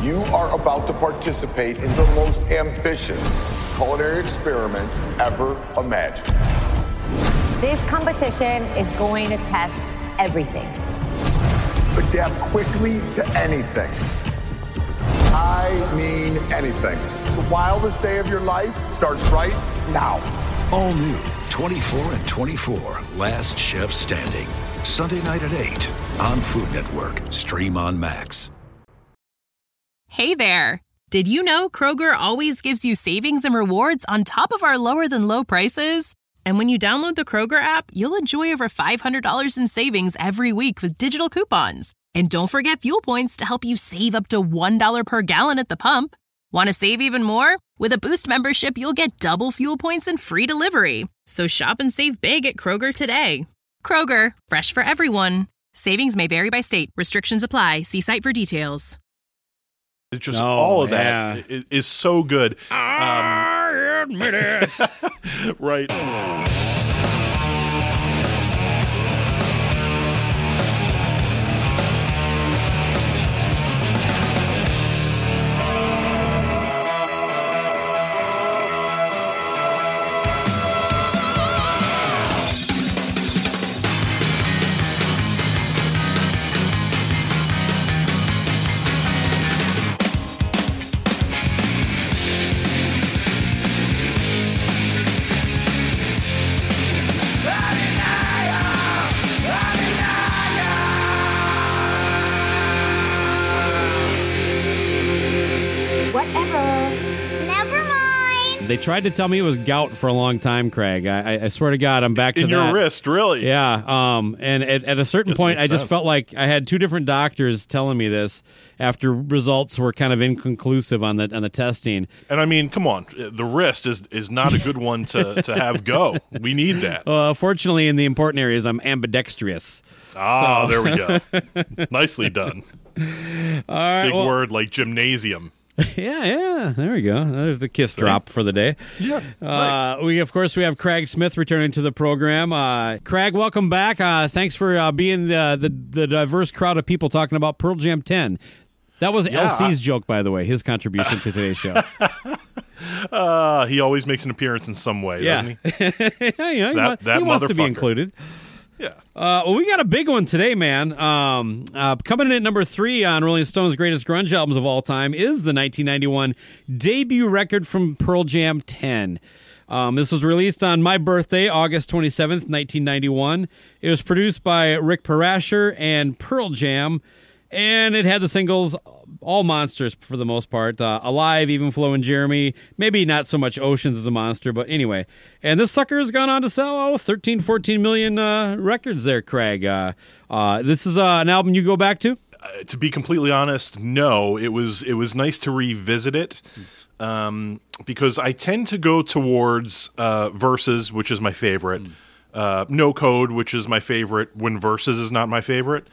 You are about to participate in the most ambitious culinary experiment ever imagined. This competition is going to test everything. Adapt quickly to anything. I mean anything. The wildest day of your life starts right now. All new 24 and 24, Last Chef Standing. Sunday night at 8 on Food Network. Stream on Max. Hey there. Did you know Kroger always gives you savings and rewards on top of our lower than low prices? And when you download the Kroger app, you'll enjoy over $500 in savings every week with digital coupons. And don't forget fuel points to help you save up to $1 per gallon at the pump. Want to save even more? With a Boost membership, you'll get double fuel points and free delivery. So shop and save big at Kroger today. Kroger, fresh for everyone. Savings may vary by state. Restrictions apply. See site for details. It's just all of that is so good. I admit it. Right. They tried to tell me it was gout for a long time, Craig. I swear to God, I'm back to that. In your wrist, really? Yeah. And at a certain point, I just felt like I had two different doctors telling me this after results were kind of inconclusive on the testing. And I mean, come on, the wrist is not a good one to have go. We need that. Fortunately, in the important areas, I'm ambidextrous. Ah, so. There we go. Nicely done. All right, big word like gymnasium. Yeah. There we go. There's the kiss drop for the day. Yeah. Right. We have Craig Smith returning to the program. Craig, welcome back. Thanks for being the diverse crowd of people talking about Pearl Jam 10. That was LC's joke, by the way, his contribution to today's show. He always makes an appearance in some way, doesn't he? That he wants to be included. Yeah. Well, we got a big one today, man. Coming in at number 3 on Rolling Stone's greatest grunge albums of all time is the 1991 debut record from Pearl Jam 10. This was released on my birthday, August 27th, 1991. It was produced by Rick Parashar and Pearl Jam, and it had the singles all monsters for the most part. Alive, Even Flow, and Jeremy. Maybe not so much Oceans as a monster, but anyway. And this sucker has gone on to sell 13, 14 million records there, Craig. This is an album you go back to? To be completely honest, no. It was nice to revisit it because I tend to go towards Versus, which is my favorite. No Code, which is my favorite when Versus is not my favorite.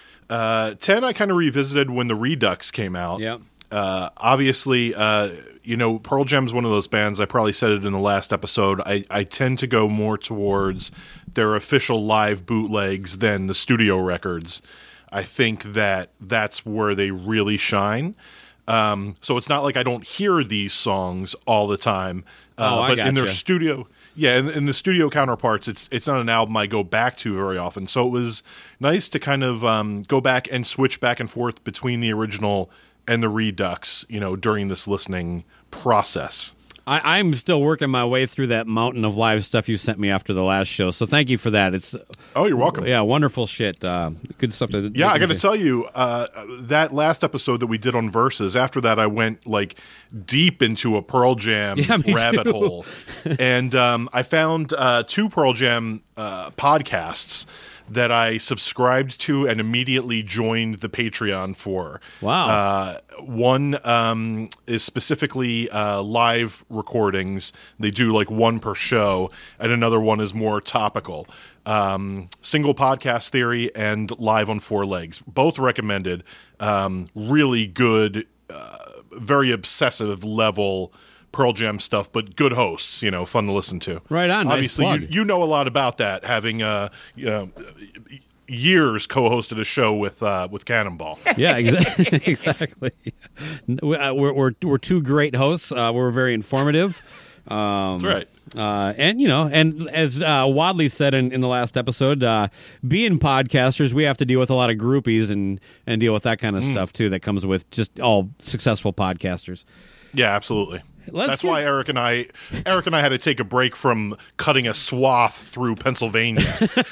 10 I kind of revisited when the Redux came out. Yeah. Obviously, Pearl Jam's one of those bands, I probably said it in the last episode, I tend to go more towards their official live bootlegs than the studio records. I think that's where they really shine. So it's not like I don't hear these songs all the time. But in their studio... Yeah, in the studio counterparts, it's not an album I go back to very often. So it was nice to kind of go back and switch back and forth between the original and the Redux, during this listening process. I'm still working my way through that mountain of live stuff you sent me after the last show, so thank you for that. You're welcome. Yeah, wonderful shit. Good stuff. I got to tell you, that last episode that we did on Versus, after that I went deep into a Pearl Jam rabbit hole. And I found 2 Pearl Jam podcasts that I subscribed to and immediately joined the Patreon for. Wow. One is specifically live recordings. They do one per show, and another one is more topical. Single Podcast Theory and Live on 4 Legs. Both recommended. Really good, very obsessive level Pearl Jam stuff, but good hosts, fun to listen to. Right on. Obviously, nice you know a lot about that, having years co-hosted a show with Cannonball. Yeah, exactly. We're two great hosts. We're very informative. That's right. And as Wadley said in the last episode, being podcasters, we have to deal with a lot of groupies and deal with that kind of stuff too. That comes with just all successful podcasters. Yeah, absolutely. That's why Eric and I had to take a break from cutting a swath through Pennsylvania,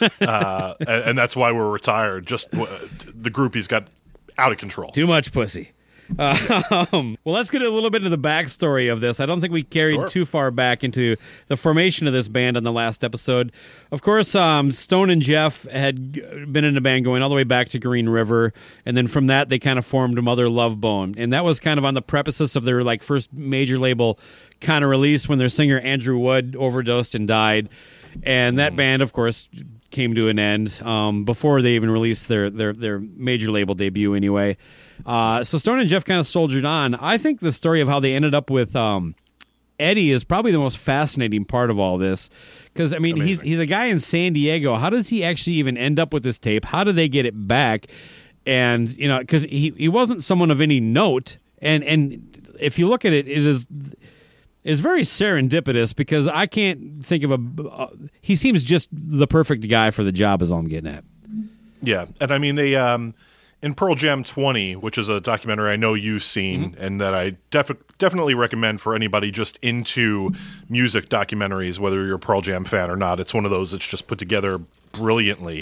and that's why we're retired. Just the groupies got out of control. Too much pussy. Well, let's get a little bit into the backstory of this. I don't think we carried too far back into the formation of this band on the last episode. Of course, Stone and Jeff had been in a band going all the way back to Green River, and then from that they kind of formed Mother Love Bone, and that was kind of on the premises of their first major label kind of release when their singer Andrew Wood overdosed and died, and that band, of course, came to an end before they even released their major label debut anyway. So Stone and Jeff kind of soldiered on. I think the story of how they ended up with Eddie is probably the most fascinating part of all this, because I mean he's a guy in San Diego. How does he actually even end up with this tape? How do they get it back? And because he wasn't someone of any note, and if you look at it, it is very serendipitous, because I can't think of he seems just the perfect guy for the job, is all I'm getting at. Yeah, and I mean they in Pearl Jam 20, which is a documentary I know you've seen, and that I definitely recommend for anybody just into music documentaries, whether you're a Pearl Jam fan or not. It's one of those that's just put together brilliantly.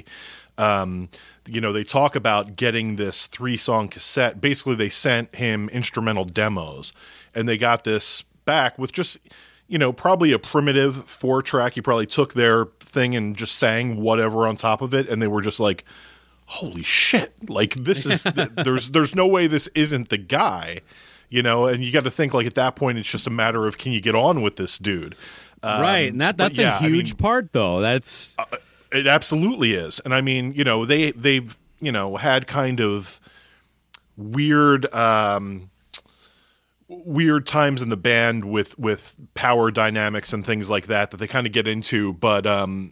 They talk about getting this 3-song cassette. Basically, they sent him instrumental demos, and they got this back with just, probably a primitive 4-track. He probably took their thing and just sang whatever on top of it, and they were just like, holy shit, this is there's no way this isn't the guy, and you got to think at that point it's just a matter of, can you get on with this dude, right? And that's a huge part, though. That's it absolutely is. And I mean, they've had kind of weird times in the band with power dynamics and things like that they kind of get into, but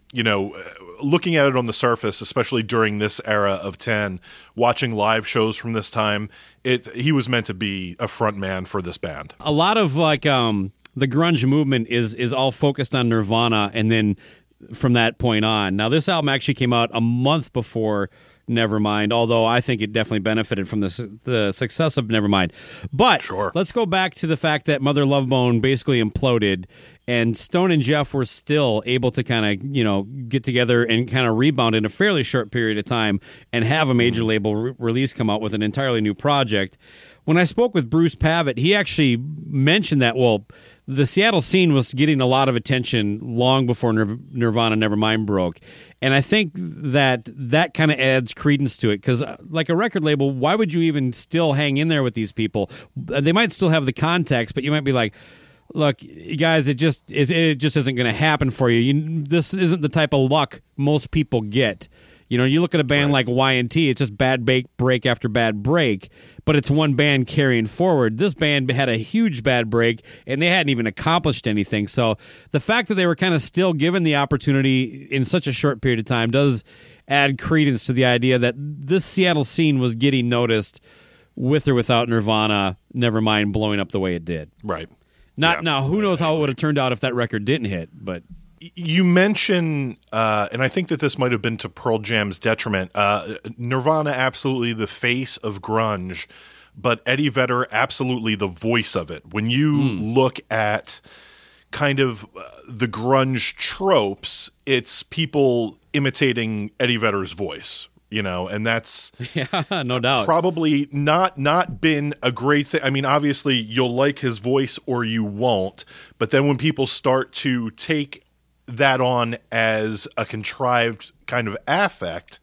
looking at it on the surface, especially during this era of 10, watching live shows from this time, he was meant to be a front man for this band. A lot of the grunge movement is all focused on Nirvana, and then from that point on. Now, this album actually came out a month before Nevermind, although I think it definitely benefited from the success of Nevermind. But let's go back to the fact that Mother Love Bone basically imploded, and Stone and Jeff were still able to kind of get together and kind of rebound in a fairly short period of time and have a major label release come out with an entirely new project. When I spoke with Bruce Pavitt, he actually mentioned that, the Seattle scene was getting a lot of attention long before Nirvana Nevermind broke. And I think that kind of adds credence to it, because like a record label, why would you even still hang in there with these people? They might still have the contacts, but you might be like, look, guys, it just isn't going to happen for you. This isn't the type of luck most people get. You look at a band like Y&T, it's just bad break after bad break, but it's one band carrying forward. This band had a huge bad break, and they hadn't even accomplished anything. So the fact that they were kind of still given the opportunity in such a short period of time does add credence to the idea that this Seattle scene was getting noticed with or without Nirvana Nevermind blowing up the way it did. Right. Now, who knows how it would have turned out if that record didn't hit, but... You mention, and I think that this might have been to Pearl Jam's detriment, Nirvana absolutely the face of grunge, but Eddie Vedder absolutely the voice of it. When you look at kind of the grunge tropes, it's people imitating Eddie Vedder's voice, and that's no doubt probably not been a great thing. I mean, obviously you'll like his voice or you won't, but then when people start to take that on as a contrived kind of affect,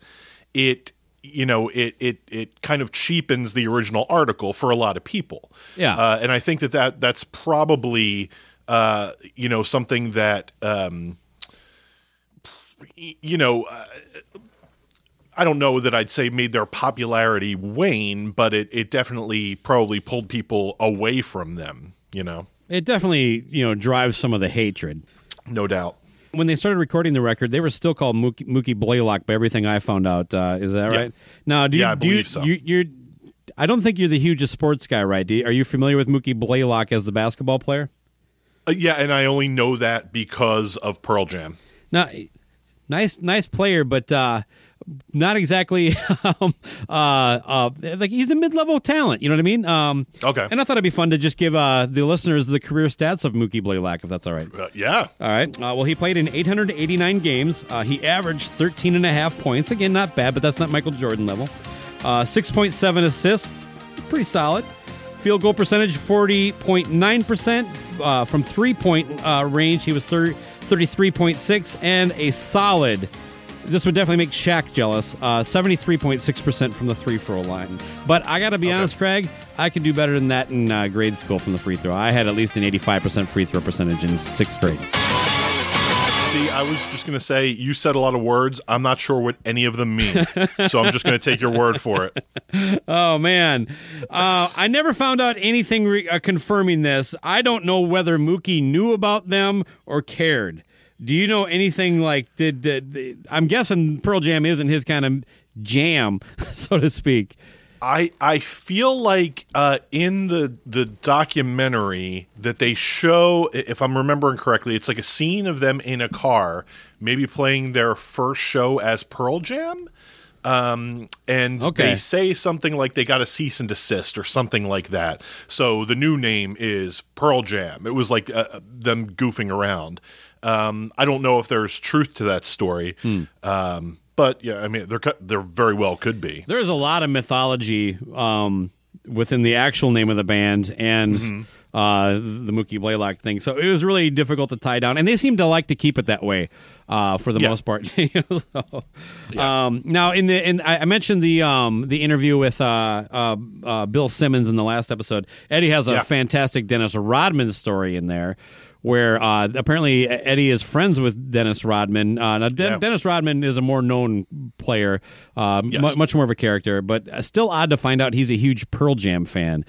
it kind of cheapens the original article for a lot of people. Yeah. And I think that's probably something that I don't know that I'd say made their popularity wane, but it definitely probably pulled people away from them. It definitely drives some of the hatred. No doubt. When they started recording the record, they were still called Mookie Blaylock by everything I found out. Is that right? Now, I believe so. I don't think you're the hugest sports guy, right? Are you familiar with Mookie Blaylock as the basketball player? Yeah, and I only know that because of Pearl Jam. Now, nice player, but not exactly like he's a mid-level talent. You know what I mean? Okay. And I thought it'd be fun to just give the listeners the career stats of Mookie Blaylock, if that's all right. Yeah. All right. Well, he played in 889 games. He averaged 13.5 points. Again, not bad, but that's not Michael Jordan level. 6.7 assists, pretty solid. Field goal percentage 40.9%. From 3-point range, he was 33.6, and a solid. This would definitely make Shaq jealous. 73.6% from the free throw line. But I got to be honest, Craig, I could do better than that in grade school from the free throw. I had at least an 85% free throw percentage in 6th grade. See, I was just going to say, you said a lot of words. I'm not sure what any of them mean. So I'm just going to take your word for it. Oh, man. I never found out anything confirming this. I don't know whether Mookie knew about them or cared. Do you know anything like, I'm guessing Pearl Jam isn't his kind of jam, so to speak. I feel like in the documentary that they show, if I'm remembering correctly, it's like a scene of them in a car, maybe playing their first show as Pearl Jam. And they say something like they got a cease and desist or something like that. So the new name is Pearl Jam. It was like them goofing around. I don't know if there's truth to that story. But yeah, I mean, there very well could be. There's a lot of mythology within the actual name of the band and the Mookie Blaylock thing. So it was really difficult to tie down, and they seem to like to keep it that way for the most part. Now, I mentioned the interview with Bill Simmons in the last episode. Eddie has a fantastic Dennis Rodman story in there, where apparently Eddie is friends with Dennis Rodman. Now, Dennis Rodman is a more known player, much more of a character, but still odd to find out he's a huge Pearl Jam fan.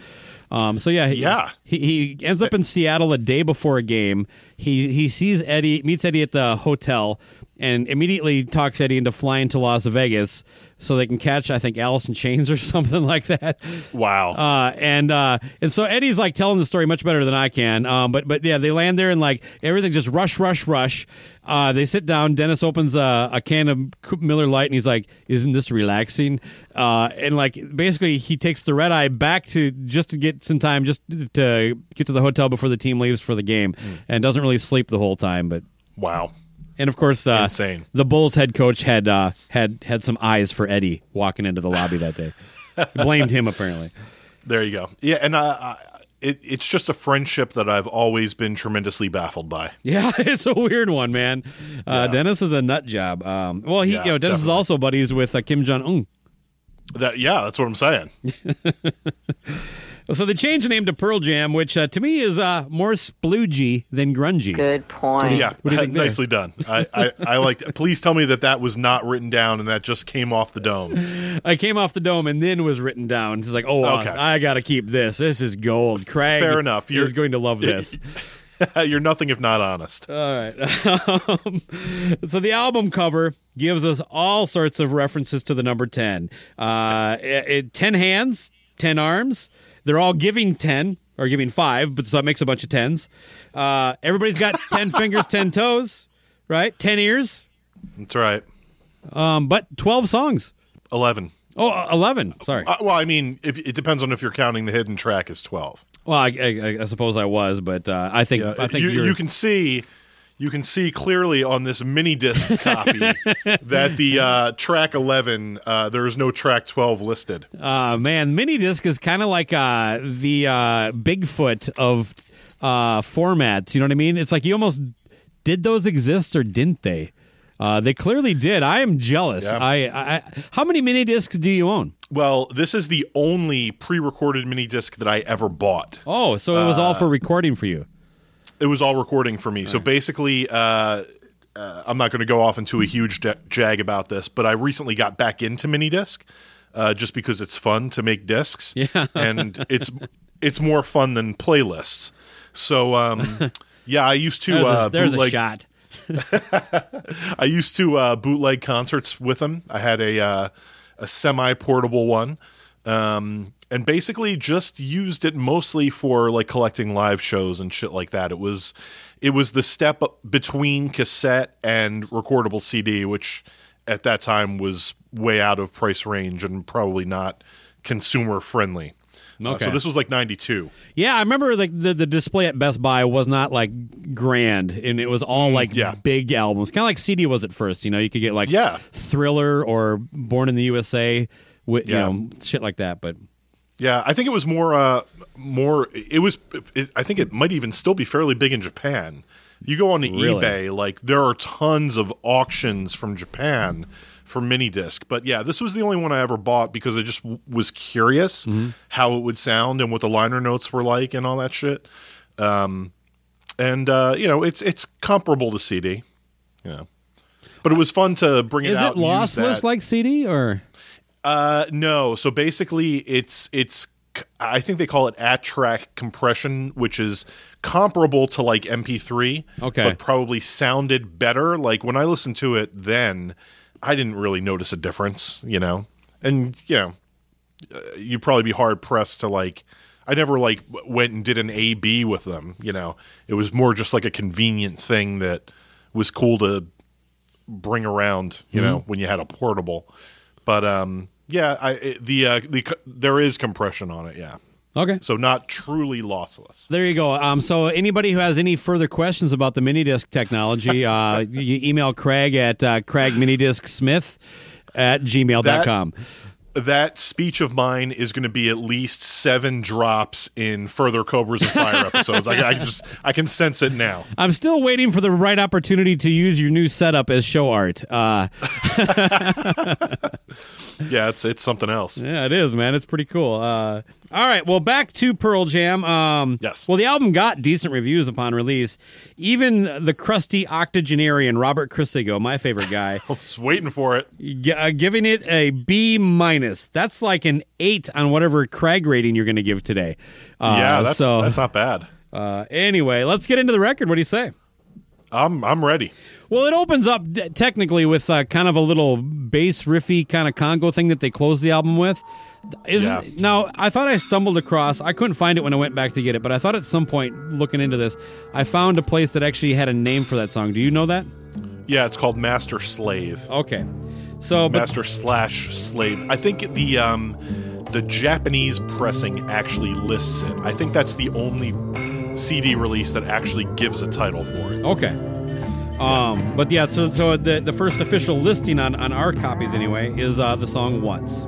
He ends up in Seattle a day before a game. He sees Eddie, meets Eddie at the hotel, and immediately talks Eddie into flying to Las Vegas so they can catch, I think, Alice in Chains or something like that. Wow. And so Eddie's like telling the story much better than I can. But yeah, they land there and like everything just rush. They sit down. Dennis opens a can of Miller Lite and he's like, "Isn't this relaxing?" And like basically he takes the red eye back to get some time just to get to the hotel before the team leaves for the game, and doesn't really sleep the whole time. But wow. And of course, insane. The Bulls head coach had some eyes for Eddie walking into the lobby that day. Blamed him apparently. There you go. Yeah, and it's just a friendship that I've always been tremendously baffled by. Yeah, it's a weird one, man. Dennis is a nut job. Dennis definitely is also buddies with Kim Jong-un. That's what I'm saying. So they changed the name to Pearl Jam, which to me is more sploogey than grungy. Good point. Yeah, nicely done. I liked it. Please tell me that was not written down and that just came off the dome. I came off the dome and then was written down. It's like, I got to keep this. This is gold. Craig Fair enough. You're going to love this. You're nothing if not honest. All right. So the album cover gives us all sorts of references to the number 10. 10 hands, 10 arms. They're all giving 10 or giving 5, but so that makes a bunch of 10s. Everybody's got 10 fingers, 10 toes, right? 10 ears. That's right. But 12 songs. 11. Oh, 11. Sorry. Well, I mean, it depends on if you're counting the hidden track as 12. Well, I suppose I was, but I think you can see. You can see clearly on this mini disc copy that the track 11, there is no track 12 listed. Man, mini disc is kind of like the Bigfoot of formats. You know what I mean? It's like you almost did those exist or didn't they? They clearly did. I am jealous. Yeah. How many mini discs do you own? Well, this is the only pre-recorded mini disc that I ever bought. Oh, so it was all for recording for you. It was all recording for me. All so right. Basically, I'm not going to go off into a huge jag about this, but I recently got back into mini disc just because it's fun to make discs. Yeah. And it's more fun than playlists. So, I used to there's a shot. I used to bootleg concerts with him. I had a semi-portable one, and basically just used it mostly for like collecting live shows and shit like that. It was the step between cassette and recordable CD, which at that time was way out of price range and probably not consumer friendly. Okay. So this was like 92. Yeah, I remember like the display at Best Buy was not like grand, and it was all like big albums, kind of like CD was at first. You know, you could get like Thriller or Born in the USA, with you know, shit like that. But yeah, I think it was more. I think it might even still be fairly big in Japan. You go on to eBay, like there are tons of auctions from Japan for mini disc. But yeah, this was the only one I ever bought because I just was curious how it would sound and what the liner notes were like and all that shit. You know, it's comparable to CD. You know, but it was fun to bring it out. Is it lossless like CD or? No. So basically, it's. I think they call it at-track compression, which is comparable to like MP3, but probably sounded better. Like when I listened to it then, I didn't really notice a difference, you know? And, you know, you'd probably be hard-pressed to like... I never like went and did an A-B with them, you know? It was more just like a convenient thing that was cool to bring around, you know, when you had a portable. But, yeah, there is compression on it, yeah. Okay. So not truly lossless. There you go. So anybody who has any further questions about the minidisc technology, you email Craig at craigminidiscsmith@gmail.com. That speech of mine is going to be at least 7 drops in further Cobras of Fire episodes. I can sense it now. I'm still waiting for the right opportunity to use your new setup as show art. Yeah, it's something else. Yeah, it is, man. It's pretty cool. All right, well, back to Pearl Jam. Yes. Well, the album got decent reviews upon release. Even the crusty octogenarian Robert Chrisigo, my favorite guy, I was waiting for it, giving it a B-. That's like an 8 on whatever Craig rating you're going to give today. That's not bad. Anyway, let's get into the record. What do you say? I'm ready. Well, it opens up technically with kind of a little bass riffy kind of Congo thing that they closed the album with. Now, I thought I stumbled across, I couldn't find it when I went back to get it, but I thought at some point looking into this, I found a place that actually had a name for that song. Do you know that? Yeah, it's called Master Slave. Okay. So Master/Slave. I think the Japanese pressing actually lists it. I think that's the only CD release that actually gives a title for it. Okay. But yeah, so the first official listing on our copies anyway is the song Once.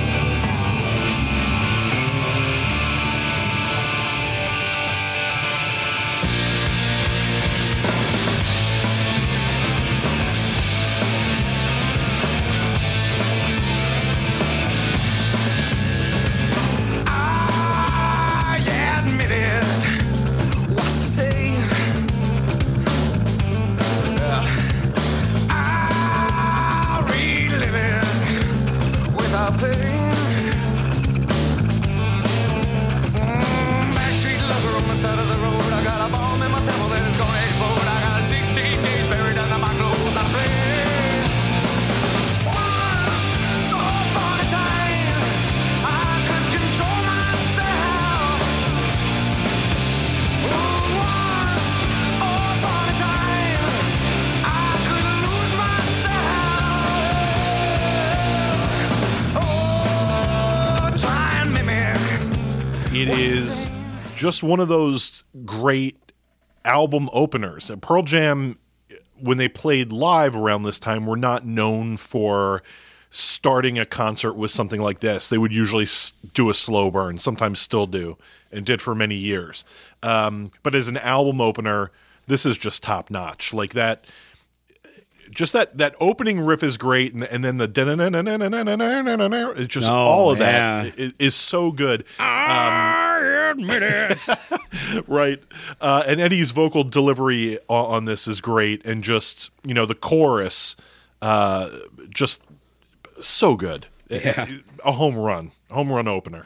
It is just one of those great album openers. Pearl Jam, when they played live around this time, were not known for starting a concert with something like this. They would usually do a slow burn, sometimes still do, and did for many years. But as an album opener, this is just top notch. Like that. Just that opening riff is great, and then the it's just all of that is so good. I admit it, right? And Eddie's vocal delivery on this is great, and just the chorus, just so good. Yeah. A home run opener.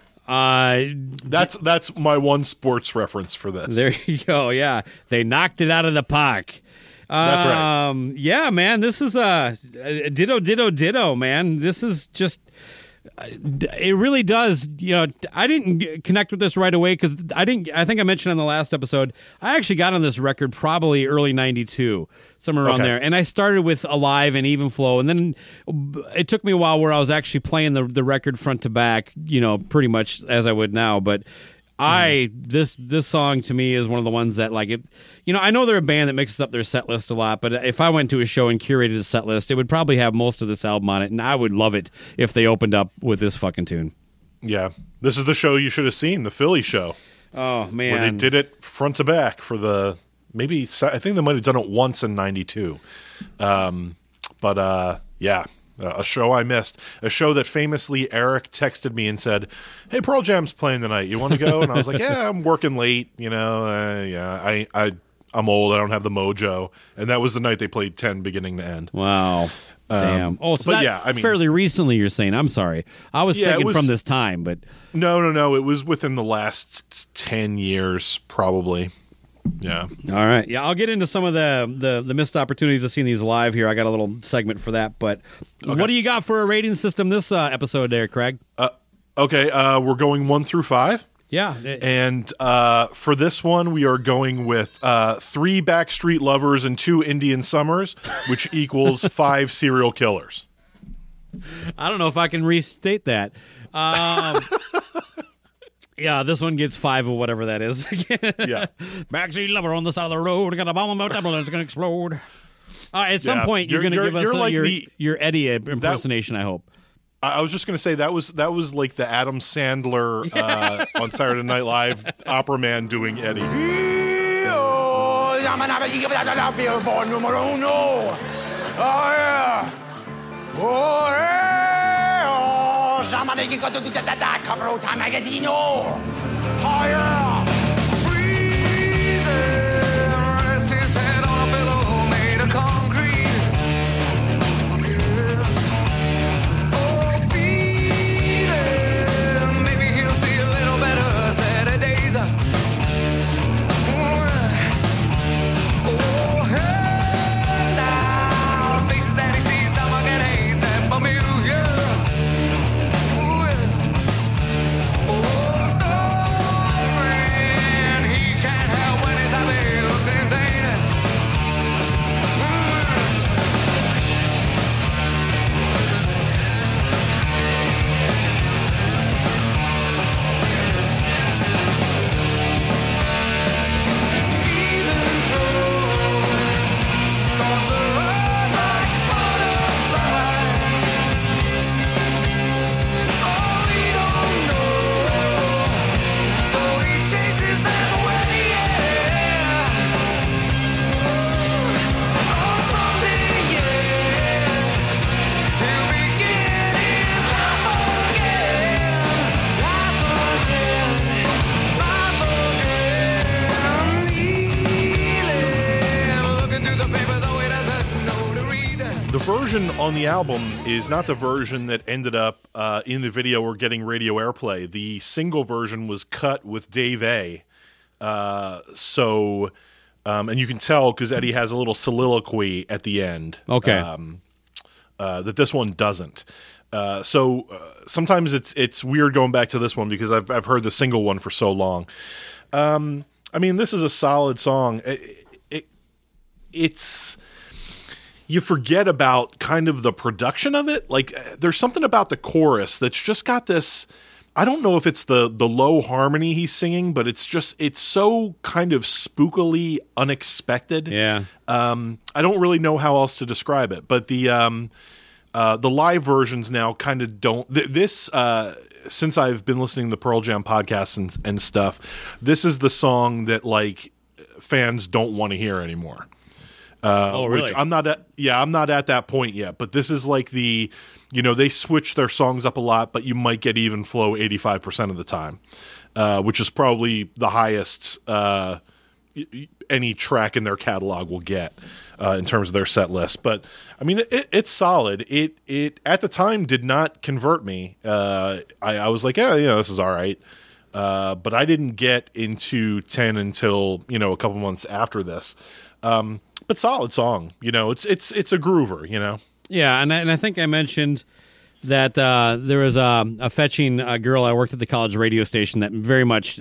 That's my one sports reference for this. There you go. Yeah, they knocked it out of the park. That's right. Yeah, man, this is ditto, man. This is just. It really does. I didn't connect with this right away because I think I mentioned on the last episode, I actually got on this record probably early 92, somewhere around there. And I started with Alive and Even Flow. And then it took me a while where I was actually playing the record front to back, pretty much as I would now. But this song to me is one of the ones that like it. I know they're a band that mixes up their set list a lot, but if I went to a show and curated a set list, it would probably have most of this album on it, and I would love it if they opened up with this fucking tune. Yeah, this is the show you should have seen, the Philly show. Oh man, where they did it front to back for I think they might have done it once in '92, yeah. A show I missed. A show that famously Eric texted me and said, "Hey, Pearl Jam's playing tonight. You want to go?" And I was like, "Yeah, I'm working late. I'm old. I don't have the mojo." And that was the night they played 10 beginning to end. Wow. Damn. Fairly recently, you're saying. I'm sorry. I was thinking from this time, but no. It was within the last 10 years, probably. Yeah. All right. Yeah, I'll get into some of the missed opportunities of seeing these live here. I got a little segment for that. But What do you got for a rating system this episode there, Craig? Okay. We're going 1 through 5. Yeah. And for this one, we are going with 3 Backstreet Lovers and 2 Indian Summers, which equals 5 serial killers. I don't know if I can restate that. Yeah, this one gets 5 or whatever that is. Yeah. Backseat lover on the side of the road. Got a bomb about that, it's going to explode. At some point, you're going to give us like your Eddie impersonation, I hope. I was just going to say that was like the Adam Sandler on Saturday Night Live opera man doing Eddie. Cover Time Magazine. Freezing, rest his head on a pillow made of concrete. Oh, feeling, maybe he'll see a little better Saturdays. Oh, head down, faces that he sees, stomach and ain't that familiar. The version on the album is not the version that ended up in the video or getting radio airplay. The single version was cut with Dave A. And you can tell because Eddie has a little soliloquy at the end. Okay. That this one doesn't. Sometimes it's weird going back to this one because I've heard the single one for so long. This is a solid song. It's you forget about kind of the production of it. Like there's something about the chorus that's just got this. I don't know if it's the low harmony he's singing, but it's so kind of spookily unexpected. Yeah. I don't really know how else to describe it, but the live versions now kind of don't. Since I've been listening to the Pearl Jam podcasts and stuff, this is the song that like fans don't want to hear anymore. Really? Which I'm not at that point yet, but this is like they switch their songs up a lot, but you might get Even Flow 85% of the time, which is probably the highest any track in their catalog will get in terms of their set list. But I mean, it's solid. It at the time did not convert me. I was like, this is all right. But I didn't get into 10 until a couple months after this. but solid song. You know, it's a groover. You know. Yeah, and I think I mentioned that there was a fetching girl I worked at the college radio station that very much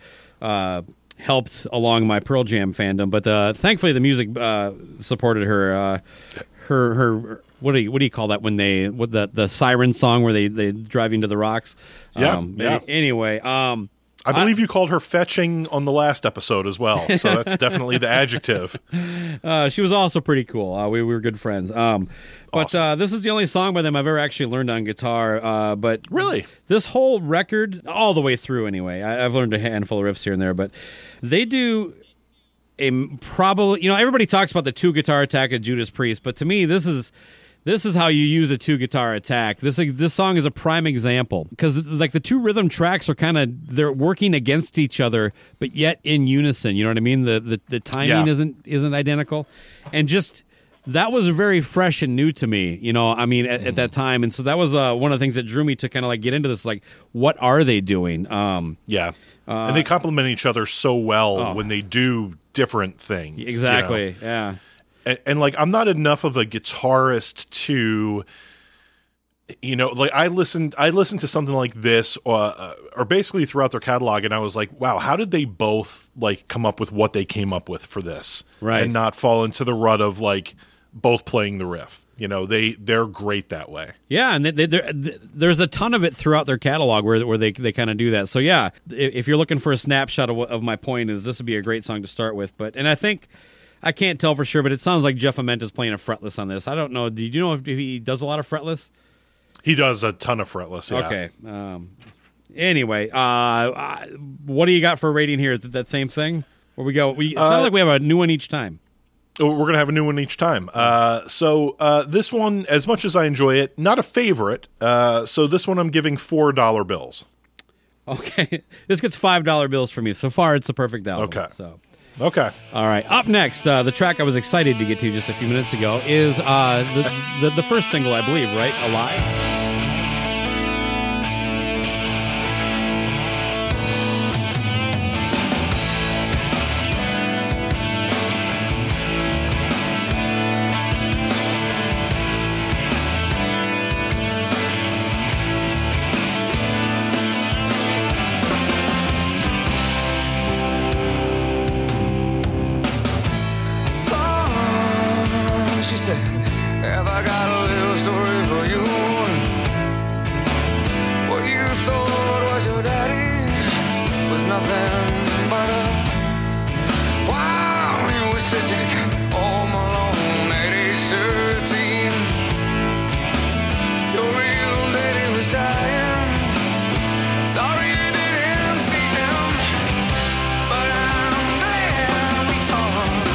helped along my Pearl Jam fandom. But thankfully, the music supported her. Her what do you call that when the siren song where they drive into the rocks? Yeah. Anyway. I believe you called her fetching on the last episode as well, so that's definitely the adjective. She was also pretty cool. We were good friends. But this is the only song by them I've ever actually learned on guitar. But really, this whole record, all the way through anyway, I've learned a handful of riffs here and there, but they do probably, everybody talks about the 2-guitar attack of Judas Priest, but to me, this is how you use a 2-guitar attack. This song is a prime example because like the 2 rhythm tracks are they're working against each other, but yet in unison. You know what I mean? The timing isn't identical, and just that was very fresh and new to me. At that time, and so that was one of the things that drew me to kind of like get into this. Like, what are they doing? And they complement each other so well when they do different things. Exactly. Yeah. And like, I'm not enough of a guitarist to, like I listened to something like this or basically throughout their catalog, and I was like, wow, how did they both like come up with what they came up with for this, right? And not fall into the rut of like both playing the riff. They're great that way. Yeah, and there's a ton of it throughout their catalog where they kind of do that. So yeah, if you're looking for a snapshot of my point, is this would be a great song to start with. And I think. I can't tell for sure, but it sounds like Jeff Ament is playing a fretless on this. I don't know. Do you know if he does a lot of fretless? He does a ton of fretless, yeah. Okay. Anyway, what do you got for a rating here? Is it that same thing? Where we go? It sounds like we have a new one each time. We're going to have a new one each time. So this one, as much as I enjoy it, not a favorite. So this one I'm giving $4 bills. Okay. This gets $5 bills for me. So far, it's the perfect album. Okay. Okay. All right. Up next, the track I was excited to get to just a few minutes ago is the first single, I believe, right? Alive. She said, have I got a little story for you? What you thought was your daddy was nothing but a while you were sitting home alone at age 13. Your real daddy was dying. Sorry you didn't see him, but I'm glad we talked.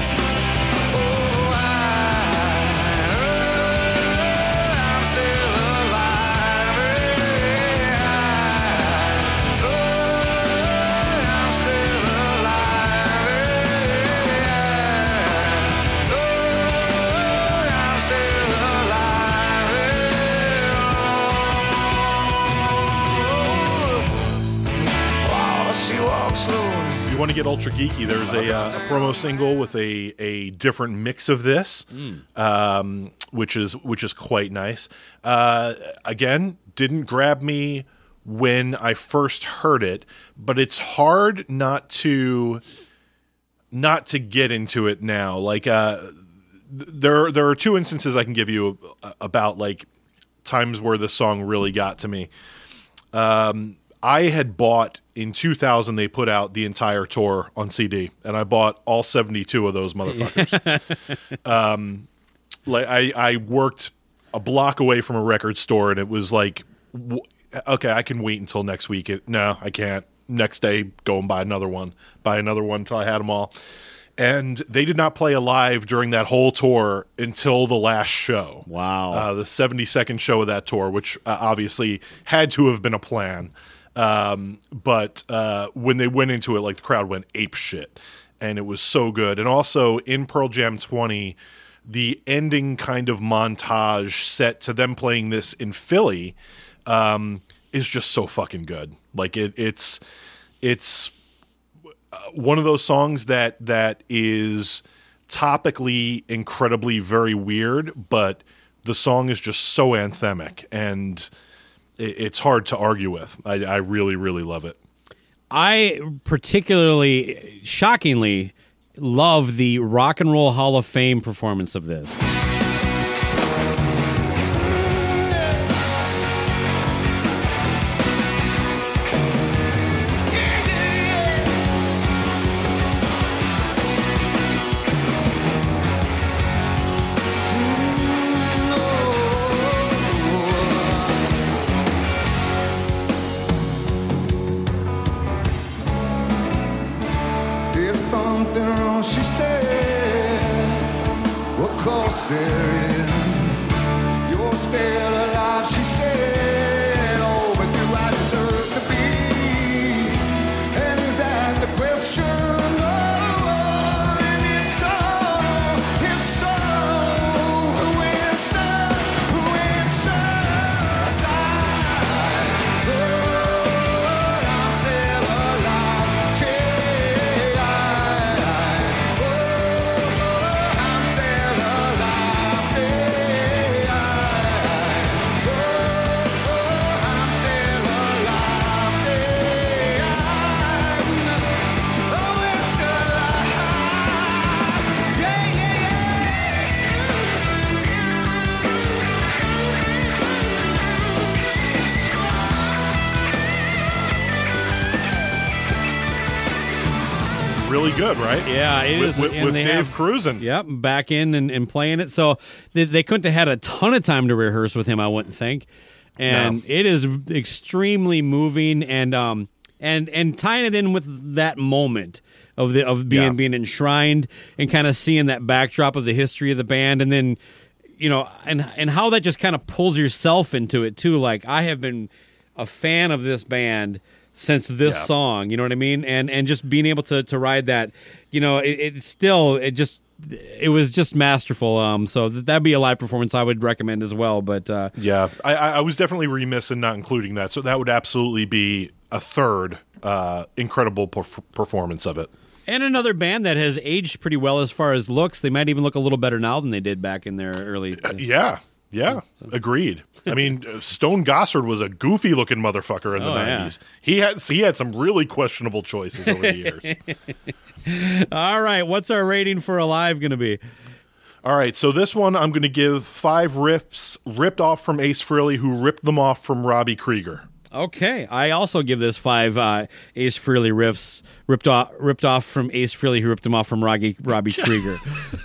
You want to get ultra geeky, there's a promo single with a different mix of this, which is quite nice. Again, didn't grab me when I first heard it, but it's hard not to get into it now. Like there are 2 instances I can give you about like times where this song really got to me. I had bought in 2000, they put out the entire tour on CD, and I bought all 72 of those motherfuckers. I worked a block away from a record store, and it was like, okay, I can wait until next week. No, I can't. Next day, go and buy another one until I had them all. And they did not play Alive during that whole tour until the last show. Wow. The 72nd show of that tour, which obviously had to have been a plan. But when they went into it, like the crowd went ape shit, and it was so good. And also in Pearl Jam 20, the ending kind of montage set to them playing this in Philly is just so fucking good. Like it's one of those songs that is topically incredibly very weird, but the song is just so anthemic, and it's hard to argue with. I really, really love it. I particularly, shockingly, love the Rock and Roll Hall of Fame performance of this. There's something wrong, she said. Of course there is. You're still alive, she said. Oh, but do I deserve to be? And is that the question? Oh, and if so, who is I'm still alive. Really good, right? Yeah, it is. With And they Dave have- cruising. Yep, back in and playing it. So they couldn't have had a ton of time to rehearse with him, I wouldn't think. And No. it is extremely moving, and tying it in with that moment of being enshrined and kind of seeing that backdrop of the history of the band, and then and how that just kind of pulls yourself into it too. Like, I have been a fan of this band since this song, you know what I mean? And just being able to ride that, it was just masterful. So that'd be a live performance I would recommend as well. But Yeah, I was definitely remiss in not including that. So that would absolutely be a third incredible performance of it. and another band that has aged pretty well as far as looks. They might even look a little better now than they did back in their early. Yeah, agreed. I mean, Stone Gossard was a goofy-looking motherfucker in the 90s. He had some really questionable choices over the years. All right, what's our rating for Alive going to be? All right, so this one I'm going to give 5 riffs ripped off from Ace Frehley, who ripped them off from Robbie Krieger. Okay, I also give this 5 Ace Frehley riffs ripped off from Ace Frehley, who ripped them off from Robbie Krieger.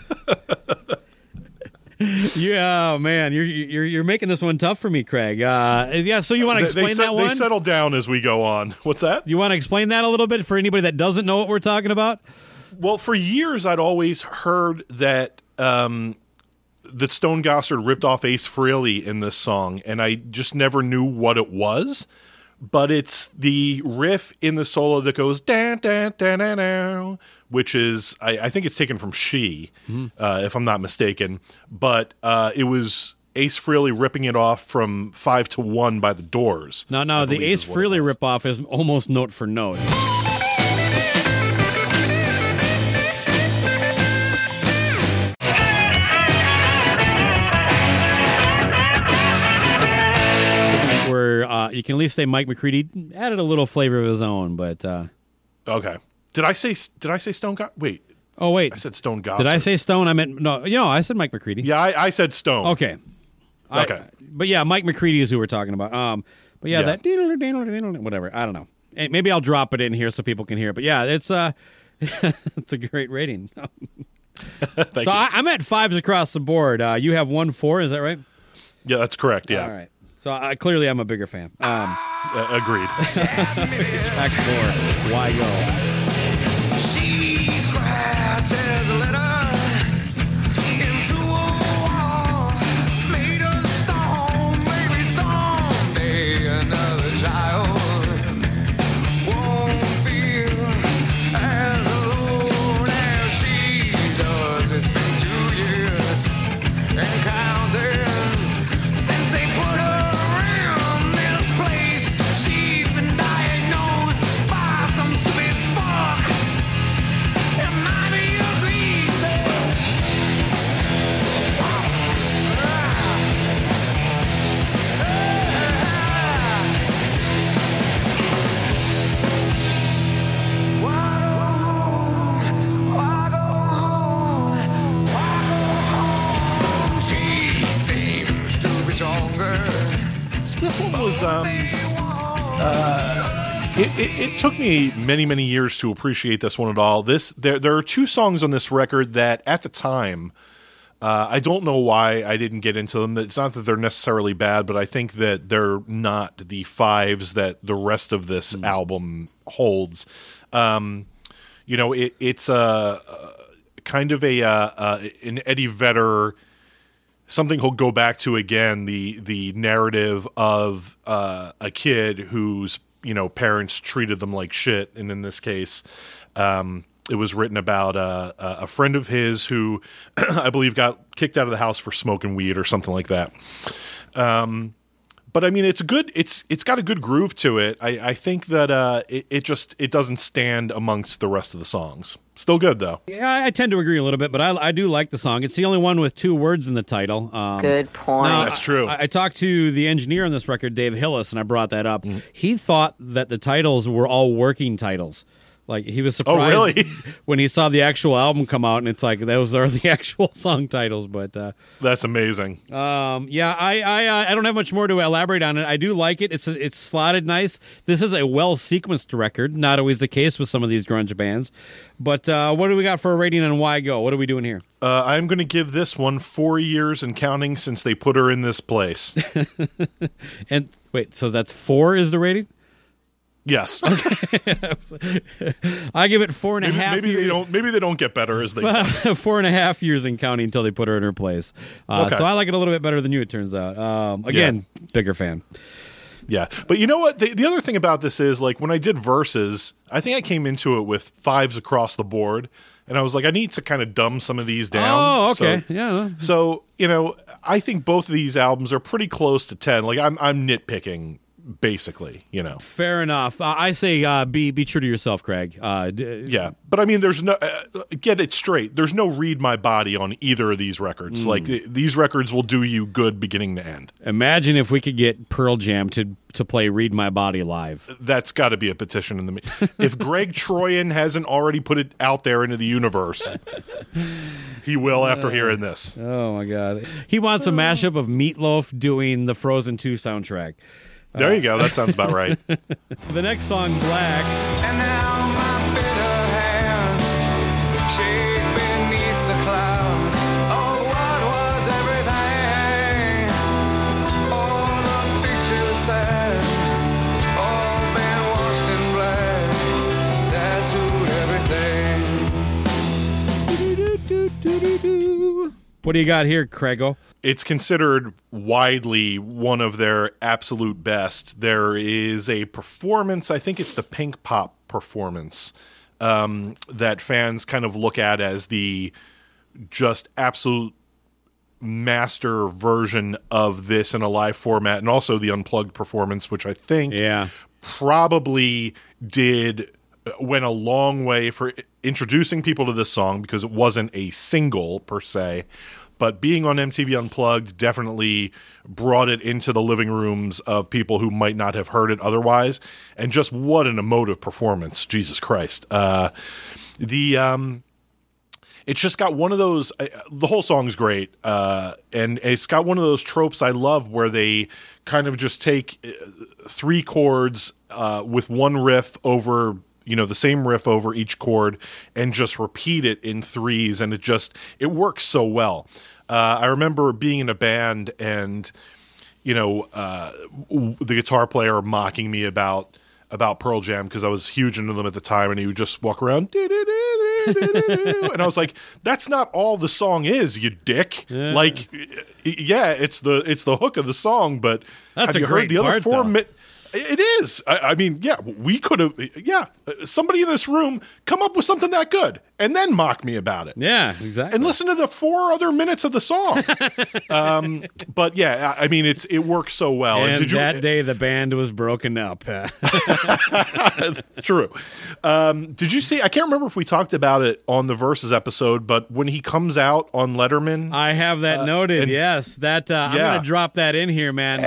Yeah, man, you're making this one tough for me, Craig. So you want to explain that one? They settle down as we go on. What's that? You want to explain that a little bit for anybody that doesn't know what we're talking about? Well, for years I'd always heard that that Stone Gossard ripped off Ace Frehley in this song, and I just never knew what it was. But it's the riff in the solo that goes dan dan dan dan dan, which is I think it's taken from She, if I'm not mistaken. But it was Ace Frehley ripping it off from 5 to 1 by the Doors. No, the Ace Frehley ripoff is almost note for note. Where you can at least say Mike McCready added a little flavor of his own, but Okay. Did I say Stone Gossard? Wait. Oh wait, I said Stone Gossard. did I say Stone? I meant no. I said Mike McCready. Yeah, I said Stone. Okay. Okay. But yeah, Mike McCready is who we're talking about. But yeah, Yeah. that whatever. I don't know. Maybe I'll drop it in here so people can hear it. But yeah, it's it's a great rating. Thank you. I'm at 5s across the board. You have 1 4. Is that right? Yeah, that's correct. Yeah. All right. So clearly, I'm a bigger fan. Agreed. Track 4. Why go? She scratches a letter into a wall, made of stone. Maybe someday another child won't feel as alone as she does. It's been 2 years and counting since they put her in this place. She's been diagnosed by some stupid It took me many years to appreciate this one at all. There are two songs on this record that at the time, I don't know why I didn't get into them. It's not that they're necessarily bad, but I think that they're not the fives that the rest of this album holds. It's a kind of an Eddie Vedder, something he'll go back to again, the narrative of a kid whose parents treated them like shit, and in this case, it was written about a friend of his who I believe got kicked out of the house for smoking weed or something like that. But I mean, it's got a good groove to it. I think that it doesn't stand amongst the rest of the songs. Still good though. Yeah, I tend to agree a little bit, but I do like the song. It's the only one with 2 words in the title. Good point. That's true. I talked to the engineer on this record, Dave Hillis, and I brought that up. He thought that the titles were all working titles. Like, he was surprised really? when he saw the actual album come out, and it's like, those are the actual song titles. But that's amazing. I don't have much more to elaborate on it. I do like it. It's slotted nice. This is a well-sequenced record. Not always the case with some of these grunge bands. But what do we got for a rating on Why Go? What are we doing here? I'm going to give this one 4 years and counting since they put her in this place. And wait, so that's 4 is the rating? Yes. I give it 4.5. Maybe they don't get better as they 4.5 years and counting until they put her in her place. Okay. So I like it a little bit better than you, it turns out. Bigger fan. Yeah, but you know what? The other thing about this is, like, when I did verses, I think I came into it with 5s across the board, and I was like, I need to kind of dumb some of these down. Oh, okay, yeah. So I think both of these albums are pretty close to 10. Like, I'm nitpicking. Basically, Fair enough. I say be true to yourself, Craig. Yeah, but I mean, there's no get it straight. There's no Read My Body on either of these records. Like, these records will do you good beginning to end. Imagine if we could get Pearl Jam to play Read My Body live. That's got to be a petition in the. If Greg Troyan hasn't already put it out there into the universe, he will after hearing this. Oh my God, he wants a mashup of Meatloaf doing the Frozen 2 soundtrack. There you go. That sounds about right. The next song, Black. And now my bitter hands shake beneath the clouds. Oh, what was everything? All the pictures said, all been washed in black, tattooed everything. What do you got here, Craigo? It's considered widely one of their absolute best. There is a performance, I think it's the Pink Pop performance, that fans kind of look at as the just absolute master version of this in a live format, and also the Unplugged performance, which I think probably went a long way for introducing people to this song, because it wasn't a single per se, but being on MTV Unplugged definitely brought it into the living rooms of people who might not have heard it otherwise. And just what an emotive performance, Jesus Christ. It's just got one of those, the whole song's great, and it's got one of those tropes I love where they kind of just take 3 chords with one riff over, the same riff over each chord, and just repeat it in 3s, and it works so well. I remember being in a band and, the guitar player mocking me about Pearl Jam because I was huge into them at the time, and he would just walk around, and I was like, that's not all the song is, you dick. Yeah. Like, yeah, it's the hook of the song, but that's have you heard the other 4 minutes? It is. I mean, yeah, we could have. Yeah, somebody in this room come up with something that good and then mock me about it. Yeah, exactly. And listen to the 4 other minutes of the song. But yeah, I mean, it works so well. And that day, the band was broken up. True. Did you see? I can't remember if we talked about it on the Versus episode, but when he comes out on Letterman, I have that noted. Yes, that I'm going to drop that in here, man.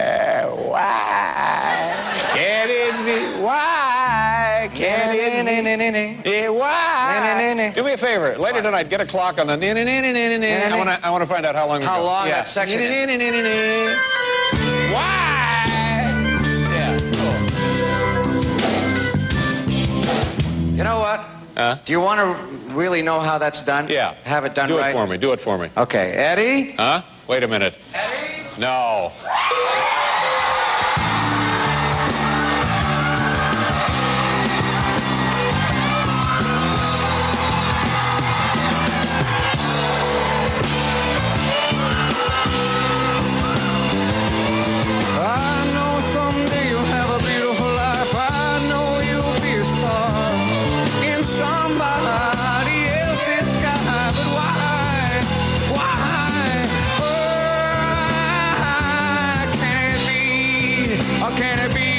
Why? Can it be? Why? Can it be? Why? Do me a favor. Later tonight, get a clock on the. I want to find out how long. How long that section is. Why? Do you want to really know how that's done? Yeah. Have it done Do right? it for me. Do it for me. Okay, Eddie? Huh? Wait a minute. Eddie? No. I know someday you'll have a beautiful life. I know you'll be a star in somebody else's sky. But why? Why can it be? Or can it be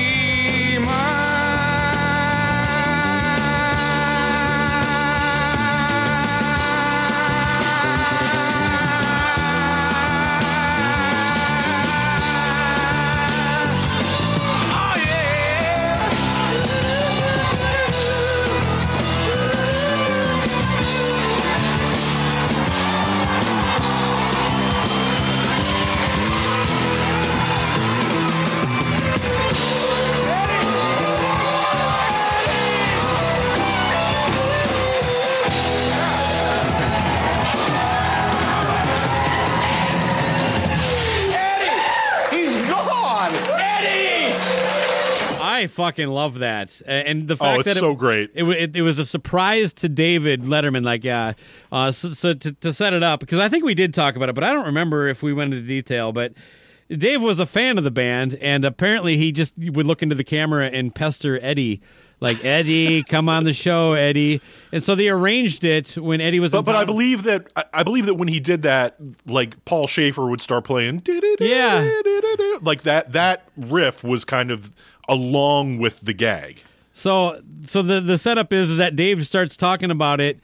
I fucking love that, and the fact it's that so great. It was a surprise to David Letterman. Like, so to set it up, because I think we did talk about it, but I don't remember if we went into detail. But Dave was a fan of the band, and apparently he just would look into the camera and pester Eddie. Like, Eddie, come on the show, Eddie. And so they arranged it when Eddie was. But I believe that when he did that, like Paul Schaefer would start playing. Yeah. Like that riff was kind of along with the gag. So the setup is that Dave starts talking about it,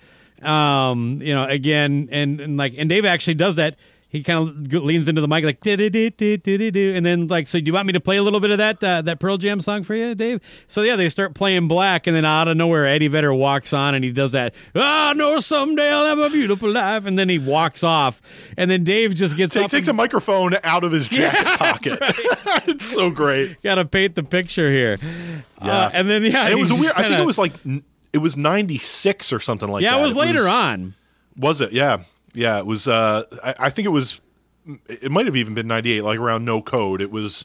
again, and Dave actually does that. He kind of leans into the mic like do, and then like, so do you want me to play a little bit of that Pearl Jam song for you, Dave? So yeah, they start playing Black, and then out of nowhere, Eddie Vedder walks on, and he does that. I know someday I'll have a beautiful life, and then he walks off, and then Dave just gets up. Takes a microphone out of his jacket pocket. Right. It's so great. Got to paint the picture here. Yeah, and then and it was weird. I think it was like it was 96 or something like that. Yeah, it was later on. Was it? Yeah. Yeah, it was. I think it was. It might have even been 98, like around No Code. It was,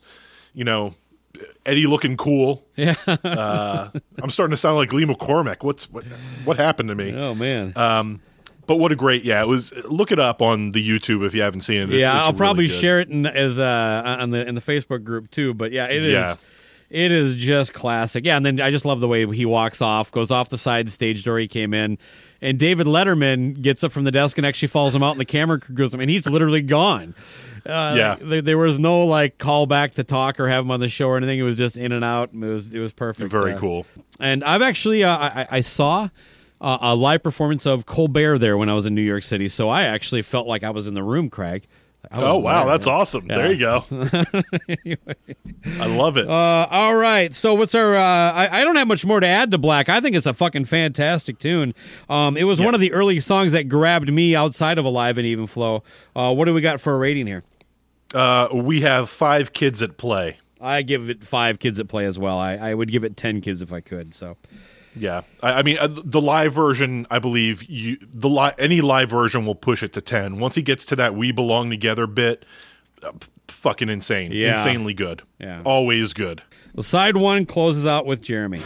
Eddie looking cool. Yeah. I'm starting to sound like Lee McCormick. What happened to me? Oh man. But what a great. Yeah, it was. Look it up on the YouTube if you haven't seen it. It's I'll really probably good. share it in the Facebook group too. But yeah, it is. Yeah. It is just classic. Yeah, and then I just love the way he walks off, goes off the side stage door he came in, and David Letterman gets up from the desk and actually follows him out, and the camera crew goes, and he's literally gone. There was no like call back to talk or have him on the show or anything. It was just in and out. It was perfect. Very cool. And I've actually I saw a live performance of Colbert there when I was in New York City, so I actually felt like I was in the room, Craig. Oh, wow. there, that's awesome. Yeah. There you go. Anyway. I love it. All right. So what's our I don't have much more to add to Black. I think it's a fucking fantastic tune. It was one of the early songs that grabbed me outside of Alive and Even Flow. What do we got for a rating here? We have 5 kids at play. I give it 5 kids at play as well. I would give it 10 kids if I could. So yeah, I mean the live version, I believe any live version will push it to 10. Once he gets to that "We Belong Together" bit, fucking insane, insanely good, always good. Well, side 1 closes out with Jeremy.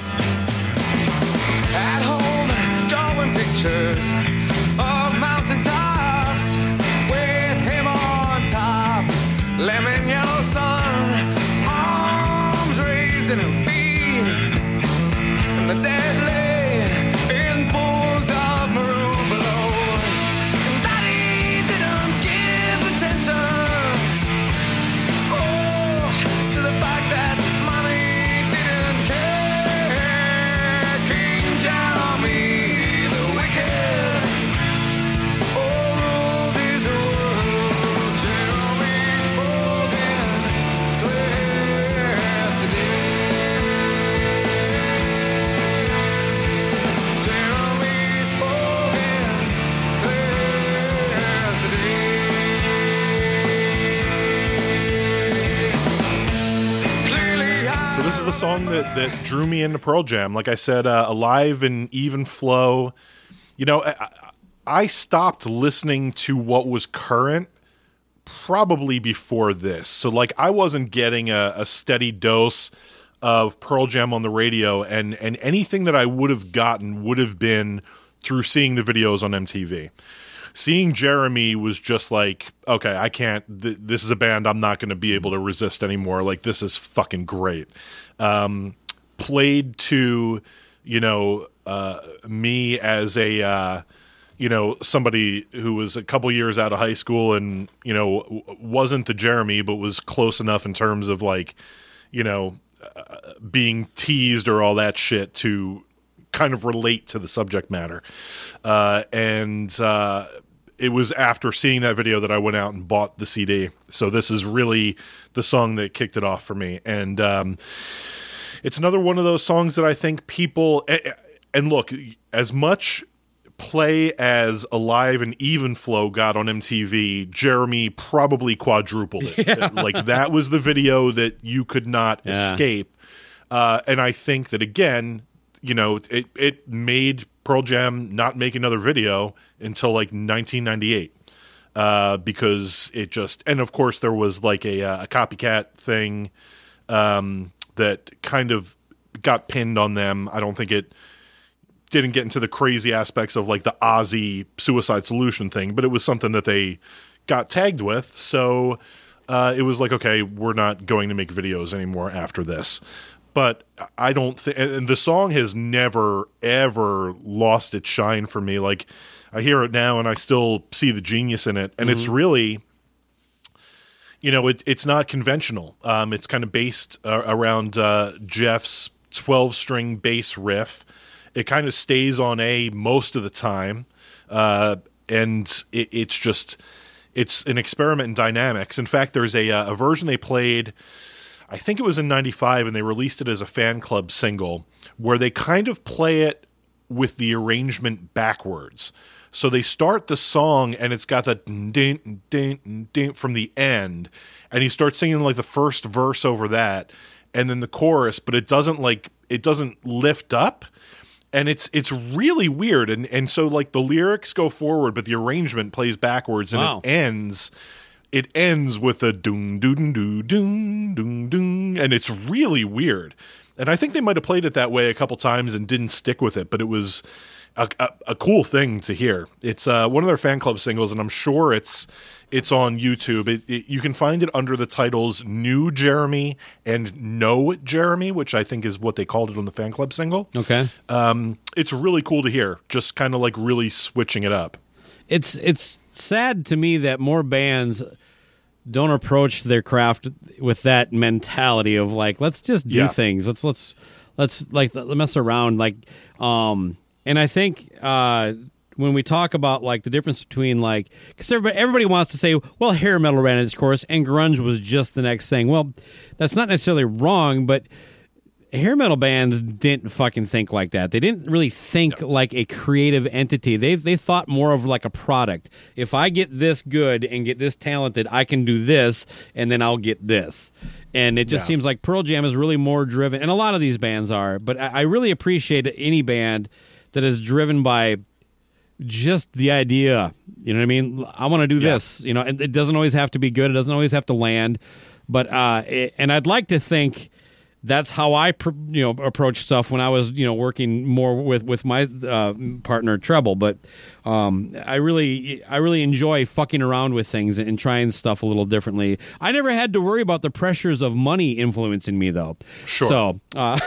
At home, drawing pictures of mountaintops with him on top. Lemon yellow sun, arms raised in a V, and the dead lay in pools of maroon below. And Daddy didn't give attention, to the fact that Mommy didn't care. song that drew me into Pearl Jam. Like I said, Alive and Even Flow. You know, I stopped listening to what was current probably before this. So, like, I wasn't getting a steady dose of Pearl Jam on the radio, and anything that I would have gotten would have been through seeing the videos on MTV. Seeing Jeremy was just like, okay, I can't, this is a band I'm not going to be able to resist anymore. Like, this is fucking great. Played to, you know, me as a, you know, somebody who was a couple years out of high school and, you know, wasn't the Jeremy, but was close enough in terms of, like, you know, being teased or all that shit to kind of relate to the subject matter. It was after seeing that video that I went out and bought the CD. So this is really the song that kicked it off for me. And it's another one of those songs that I think people, and look, as much play as Alive and Even Flow got on MTV, Jeremy probably quadrupled it. Yeah. Like, that was the video that you could not escape. And I think that, again, you know, it made Pearl Jam not make another video until like 1998, because it just, and of course there was like a copycat thing that kind of got pinned on them. I don't think it didn't get into the crazy aspects of like the Ozzy Suicide Solution thing, but it was something that they got tagged with. So it was like, okay, we're not going to make videos anymore after this. But I don't think, and the song has never, ever lost its shine for me. Like, I hear it now and I still see the genius in it. And it's really, you know, it's not conventional. It's kind of based around Jeff's 12-string bass riff. It kind of stays on A most of the time. And it's an experiment in dynamics. In fact, there's a version they played, I think it was in 95, and they released it as a fan club single, where they kind of play it with the arrangement backwards. So they start the song, and it's got that din din din from the end, and he starts singing like the first verse over that, and then the chorus, but it doesn't lift up, and it's really weird, and so like the lyrics go forward, but the arrangement plays backwards, and it ends with a doom doom doom doom doom doom, and it's really weird. And I think they might have played it that way a couple times and didn't stick with it, but it was a cool thing to hear. It's one of their fan club singles, and I'm sure it's on YouTube. You can find it under the titles New Jeremy and No Jeremy, which I think is what they called it on the fan club single. Okay. It's really cool to hear, just kind of like really switching it up. It's sad to me that more bands don't approach their craft with that mentality of like, let's just do things. Let's like mess around. Like, and I think when we talk about like the difference between like, because everybody wants to say, well, hair metal ran its course and grunge was just the next thing. Well, that's not necessarily wrong, but hair metal bands didn't fucking think like that. They didn't really think like a creative entity. They thought more of like a product. If I get this good and get this talented, I can do this, and then I'll get this. And it just seems like Pearl Jam is really more driven, and a lot of these bands are, but I really appreciate any band that is driven by just the idea. You know what I mean? I want to do this, you know, and it doesn't always have to be good. It doesn't always have to land. But, and I'd like to think that's how I, approach stuff when I was, working more with my partner Treble. But I really enjoy fucking around with things and trying stuff a little differently. I never had to worry about the pressures of money influencing me, though. Sure. So,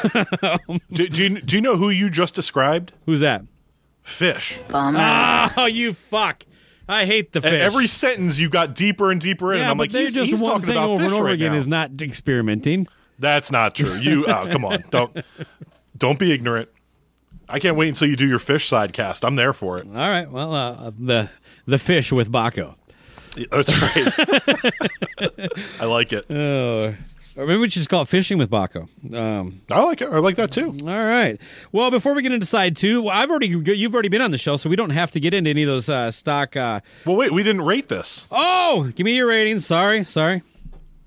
do you know who you just described? Who's that? Fish. Oh, you fuck. I hate the Fish. Every sentence you got deeper and deeper in. Yeah, and I'm but like, they're he's just one talking thing about over Fish and over right again now. is not experimenting. That's not true. You come on. Don't be ignorant. I can't wait until you do your Fish sidecast. I'm there for it. All right. Well, the Fish with Baco. That's right. I like it. Or maybe we should just call it Fishing with Baco. I like it. I like that too. All right. Well, before we get into side two, you've already been on the show, so we don't have to get into any of those stock. Well, wait, we didn't rate this. Oh, give me your ratings. Sorry.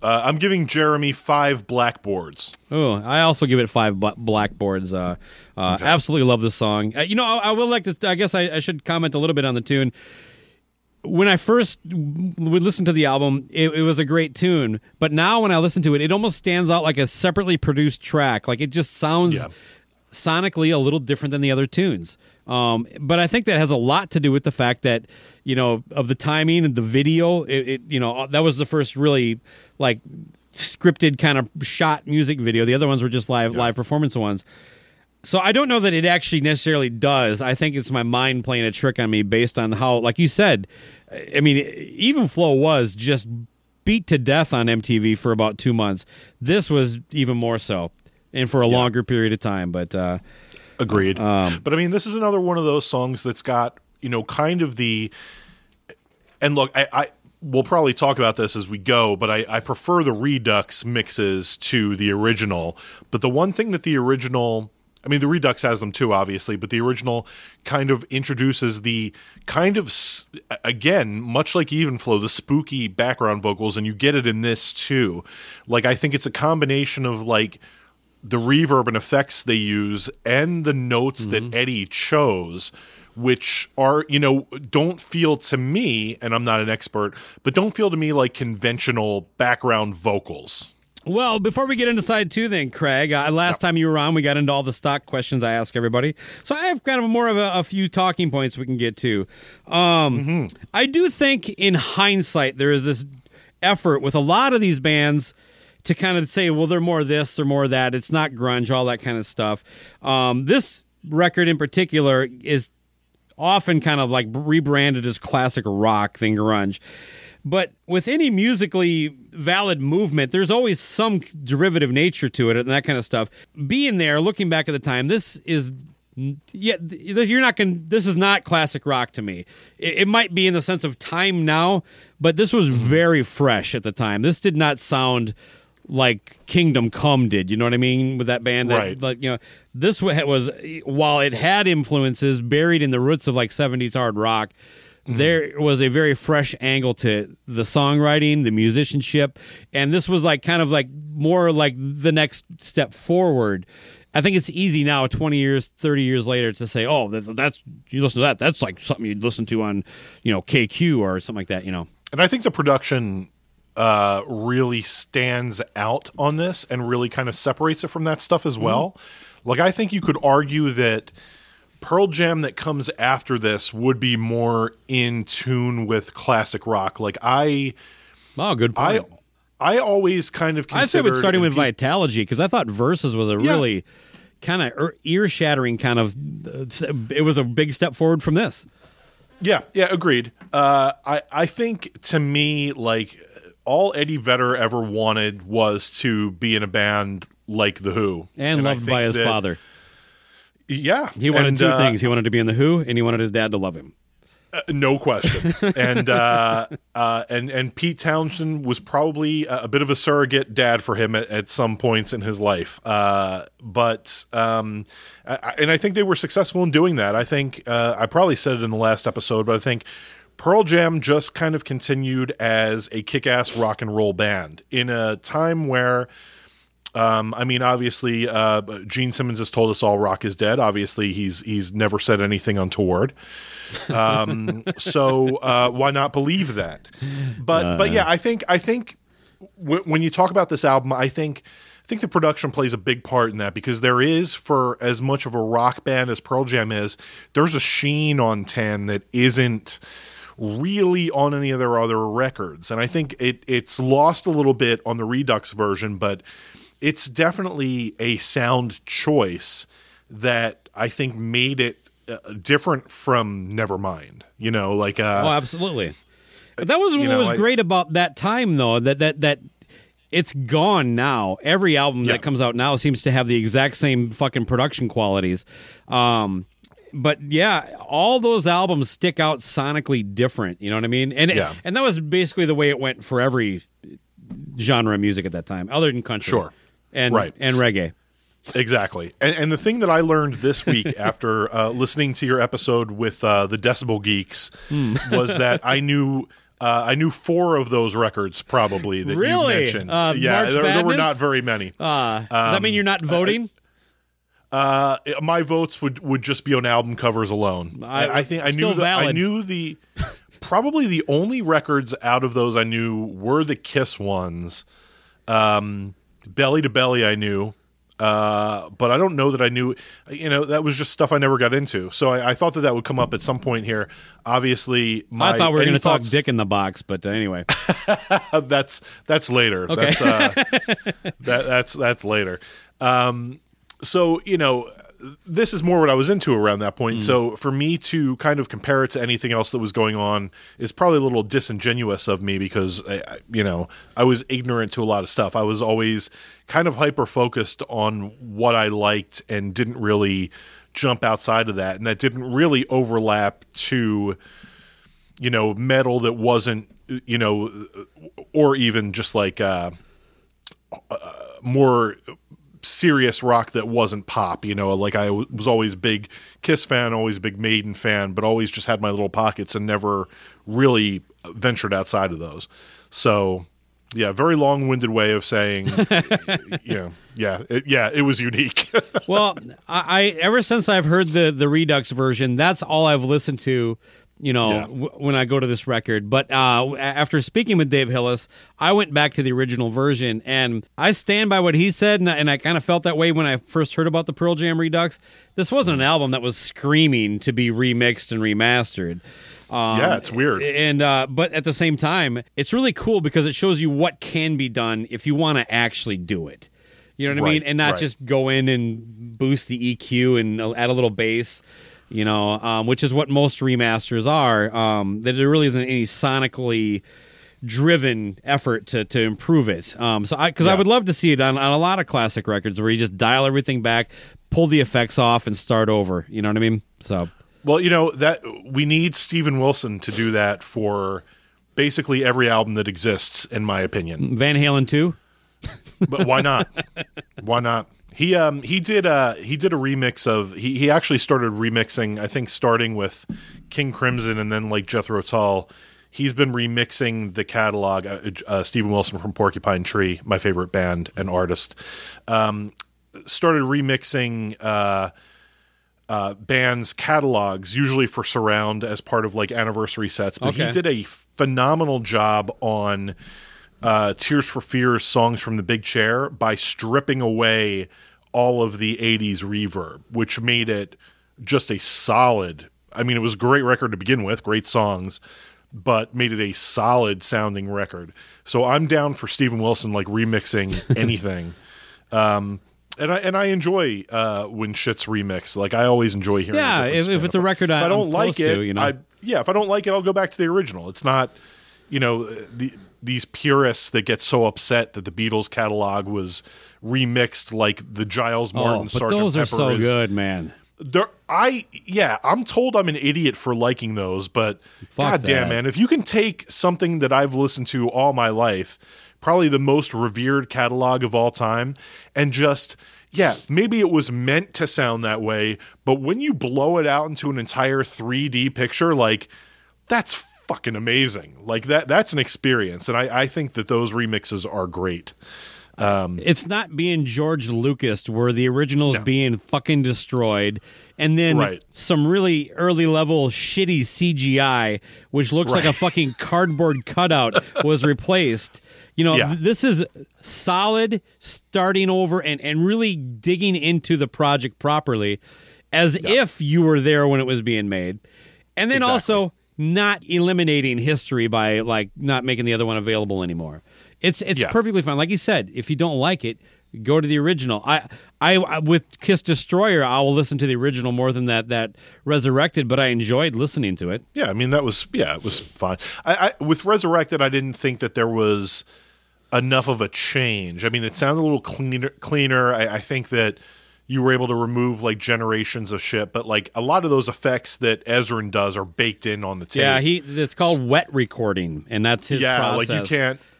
I'm giving Jeremy 5 blackboards. Oh, I also give it 5 blackboards. Absolutely love this song. I will like to. I guess I should comment a little bit on the tune. When I first would listen to the album, it was a great tune. But now when I listen to it, it almost stands out like a separately produced track. Like it just sounds sonically a little different than the other tunes. But I think that has a lot to do with the fact that, of the timing and the video. That was the first really like scripted kind of shot music video. The other ones were just live performance ones. So I don't know that it actually necessarily does. I think it's my mind playing a trick on me based on how, like you said, I mean, Even Flow was just beat to death on MTV for about 2 months. This was even more so, and for a longer period of time. But agreed. But I mean, this is another one of those songs that's got, kind of the. And look, we'll probably talk about this as we go, but I prefer the Redux mixes to the original. But the one thing that the original. I mean, the Redux has them too, obviously, but the original kind of introduces the kind of, again, much like Even Flow, the spooky background vocals, and you get it in this too. Like, I think it's a combination of, like, the reverb and effects they use and the notes that Eddie chose, which are, don't feel to me, and I'm not an expert, but don't feel to me like conventional background vocals. Well, before we get into side 2 then, Craig, last time you were on, we got into all the stock questions I ask everybody. So I have kind of more of a few talking points we can get to. I do think in hindsight there is this effort with a lot of these bands to kind of say, well, they're more this or more that. It's not grunge, all that kind of stuff. This record in particular is often kind of like rebranded as classic rock than grunge. But with any musically valid movement, there's always some derivative nature to it and that kind of stuff. Being there, looking back at the time, this is this is not classic rock to me. It might be in the sense of time now, but this was very fresh at the time. This did not sound like Kingdom Come did, you know what I mean, with that band? Right. This was, while it had influences buried in the roots of like 70s hard rock, there was a very fresh angle to the songwriting, the musicianship, and this was like kind of like more like the next step forward. I think it's easy now, 20 years, 30 years later, to say, oh, that's you listen to that. That's like something you'd listen to on, KQ or something like that, And I think the production really stands out on this and really kind of separates it from that stuff as well. Like, I think you could argue that Pearl Jam that comes after this would be more in tune with classic rock. Like good point. I always kind of considered... I say it's starting with Vitalogy, because I thought Versus was a really kind of ear-shattering kind of... It was a big step forward from this. Yeah, agreed. I think, to me, like, all Eddie Vedder ever wanted was to be in a band like The Who. And loved by his father. Yeah. He wanted two things. He wanted to be in The Who, and he wanted his dad to love him. No question. And Pete Townshend was probably a bit of a surrogate dad for him at some points in his life. But I think they were successful in doing that. I think I probably said it in the last episode, but I think Pearl Jam just kind of continued as a kick-ass rock and roll band in a time where obviously, Gene Simmons has told us all rock is dead. Obviously, he's never said anything untoward. So why not believe that? But yeah, I think when you talk about this album, I think the production plays a big part in that, because there is, for as much of a rock band as Pearl Jam is, there's a sheen on 10 that isn't really on any of their other records. And I think it's lost a little bit on the Redux version, but it's definitely a sound choice that I think made it different from Nevermind. Oh, absolutely. That was what was great about that time, though. That it's gone now. Every album that comes out now seems to have the exact same fucking production qualities. But yeah, all those albums stick out sonically different. You know what I mean? And that was basically the way it went for every genre of music at that time, other than country. Sure. And reggae. Exactly. And the thing that I learned this week after listening to your episode with the Decibel Geeks was that I knew I knew 4 of those records probably that Really? you mentioned. March there were Madness? not very many. Does that mean you're not voting? My votes would just be on album covers alone. I think I still knew valid. I knew the probably the only records out of those I knew were the Kiss ones. Belly to Belly I knew. But I don't know that I knew, that was just stuff I never got into. So I thought that would come up at some point here. Obviously, I thought we were going to talk Dick in the Box, but anyway. that's later. Okay. That's later. So, this is more what I was into around that point. So for me to kind of compare it to anything else that was going on is probably a little disingenuous of me because, I was ignorant to a lot of stuff. I was always kind of hyper-focused on what I liked and didn't really jump outside of that. And that didn't really overlap to, metal that wasn't, or even just like more serious rock that wasn't pop, like I was always a big Kiss fan, always a big Maiden fan, but always just had my little pockets and never really ventured outside of those. So yeah, very long-winded way of saying, it was unique. Well, I ever since I've heard the Redux version, that's all I've listened to, when I go to this record. But after speaking with Dave Hillis, I went back to the original version, and I stand by what he said, and I kind of felt that way when I first heard about the Pearl Jam Redux. This wasn't an album that was screaming to be remixed and remastered. It's weird. And but at the same time, it's really cool because it shows you what can be done if you want to actually do it. You know what I mean? And not just go in and boost the EQ and add a little bass. Which is what most remasters are, that there really isn't any sonically driven effort to improve it. I would love to see it on a lot of classic records where you just dial everything back, pull the effects off, and start over. You know what I mean? So, well, that we need Steven Wilson to do that for basically every album that exists, in my opinion. Van Halen too? But why not? Why not? He did a remix of he actually started remixing, I think starting with King Crimson and then like Jethro Tull. He's been remixing the catalog. Steven Wilson from Porcupine Tree, my favorite band and artist, started remixing bands' catalogs, usually for Surround as part of like anniversary sets. But he did a phenomenal job on Tears for Fears songs from the Big Chair by stripping away all of the 80s reverb, which made it just a solid, it was a great record to begin with, great songs, but made it a solid sounding record. So I'm down for Steven Wilson like remixing anything. And I enjoy when shit's remixed. Like I always enjoy hearing. Yeah, if it's a record, if I don't like it, if I don't like it, I'll go back to the original. It's not, these purists that get so upset that the Beatles catalog was remixed like the Giles Martin Sgt. Pepper. But those are so good, man. I'm told I'm an idiot for liking those, but goddamn, man, if you can take something that I've listened to all my life, probably the most revered catalog of all time, and just maybe it was meant to sound that way, but when you blow it out into an entire 3D picture, like that's fucking amazing. Like that's an experience, and I think that those remixes are great. It's not being George Lucas where the original's being fucking destroyed, and then some really early level shitty CGI, which looks like a fucking cardboard cutout, was replaced. This is solid, starting over and really digging into the project properly, as if you were there when it was being made, and then also not eliminating history by like not making the other one available anymore. It's perfectly fine. Like you said, if you don't like it, go to the original. I with Kiss Destroyer, I will listen to the original more than that Resurrected, but I enjoyed listening to it. Yeah, it was fine. I with Resurrected, I didn't think that there was enough of a change. It sounded a little cleaner. I think that you were able to remove like generations of shit, but like a lot of those effects that Ezrin does are baked in on the tape. Yeah, it's called wet recording, and that's his process. Like you can't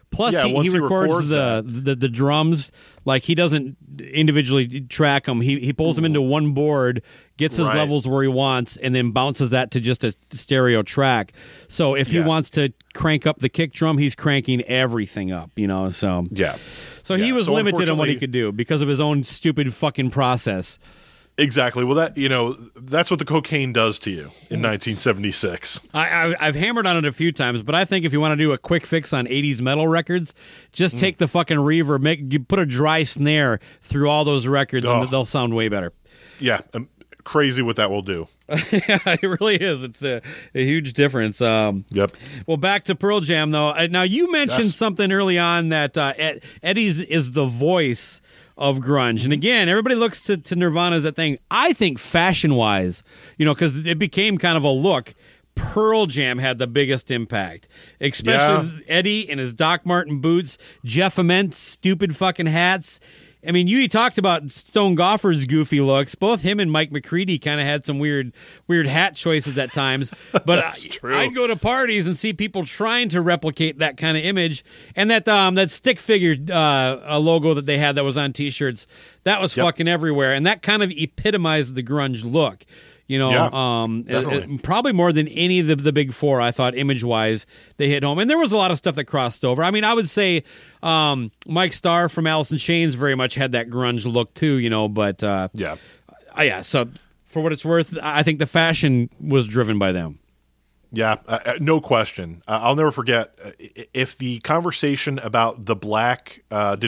Plus, Yeah, he once he records records the drums. Like, he doesn't individually track them. He pulls them into one board, gets his Right. levels where he wants, and then bounces that to just a stereo track. So if he Yeah. wants to crank up the kick drum, he's cranking everything up, So Yeah. so he Yeah. was So limited on what he unfortunately- could do because of his own stupid fucking process. Exactly. Well, that's what the cocaine does to you in 1976. I've hammered on it a few times, but I think if you want to do a quick fix on 80s metal records, just take the fucking reverb, put a dry snare through all those records, Oh. and they'll sound way better. Yeah. Crazy what that will do. Yeah, it really is. It's a huge difference. Yep. Well, back to Pearl Jam, though. Now, you mentioned Yes. something early on that Eddie's is the voice of grunge. And again, everybody looks to Nirvana as that thing. I think fashion-wise, because it became kind of a look, Pearl Jam had the biggest impact. Especially Eddie in his Doc Marten boots, Jeff Ament's stupid fucking hats. I mean, you talked about Stone Gophers' goofy looks. Both him and Mike McCready kind of had some weird hat choices at times. But I'd go to parties and see people trying to replicate that kind of image. And that stick figure logo that they had that was on T-shirts, that was fucking everywhere. And that kind of epitomized the grunge look. Definitely. Probably more than any of the big four, I thought, image-wise, they hit home. And there was a lot of stuff that crossed over. I mean, I would say Mike Starr from Alice in Chains very much had that grunge look, too, but... yeah, so for what it's worth, I think the fashion was driven by them. Yeah, no question. I'll never forget if the conversation about the black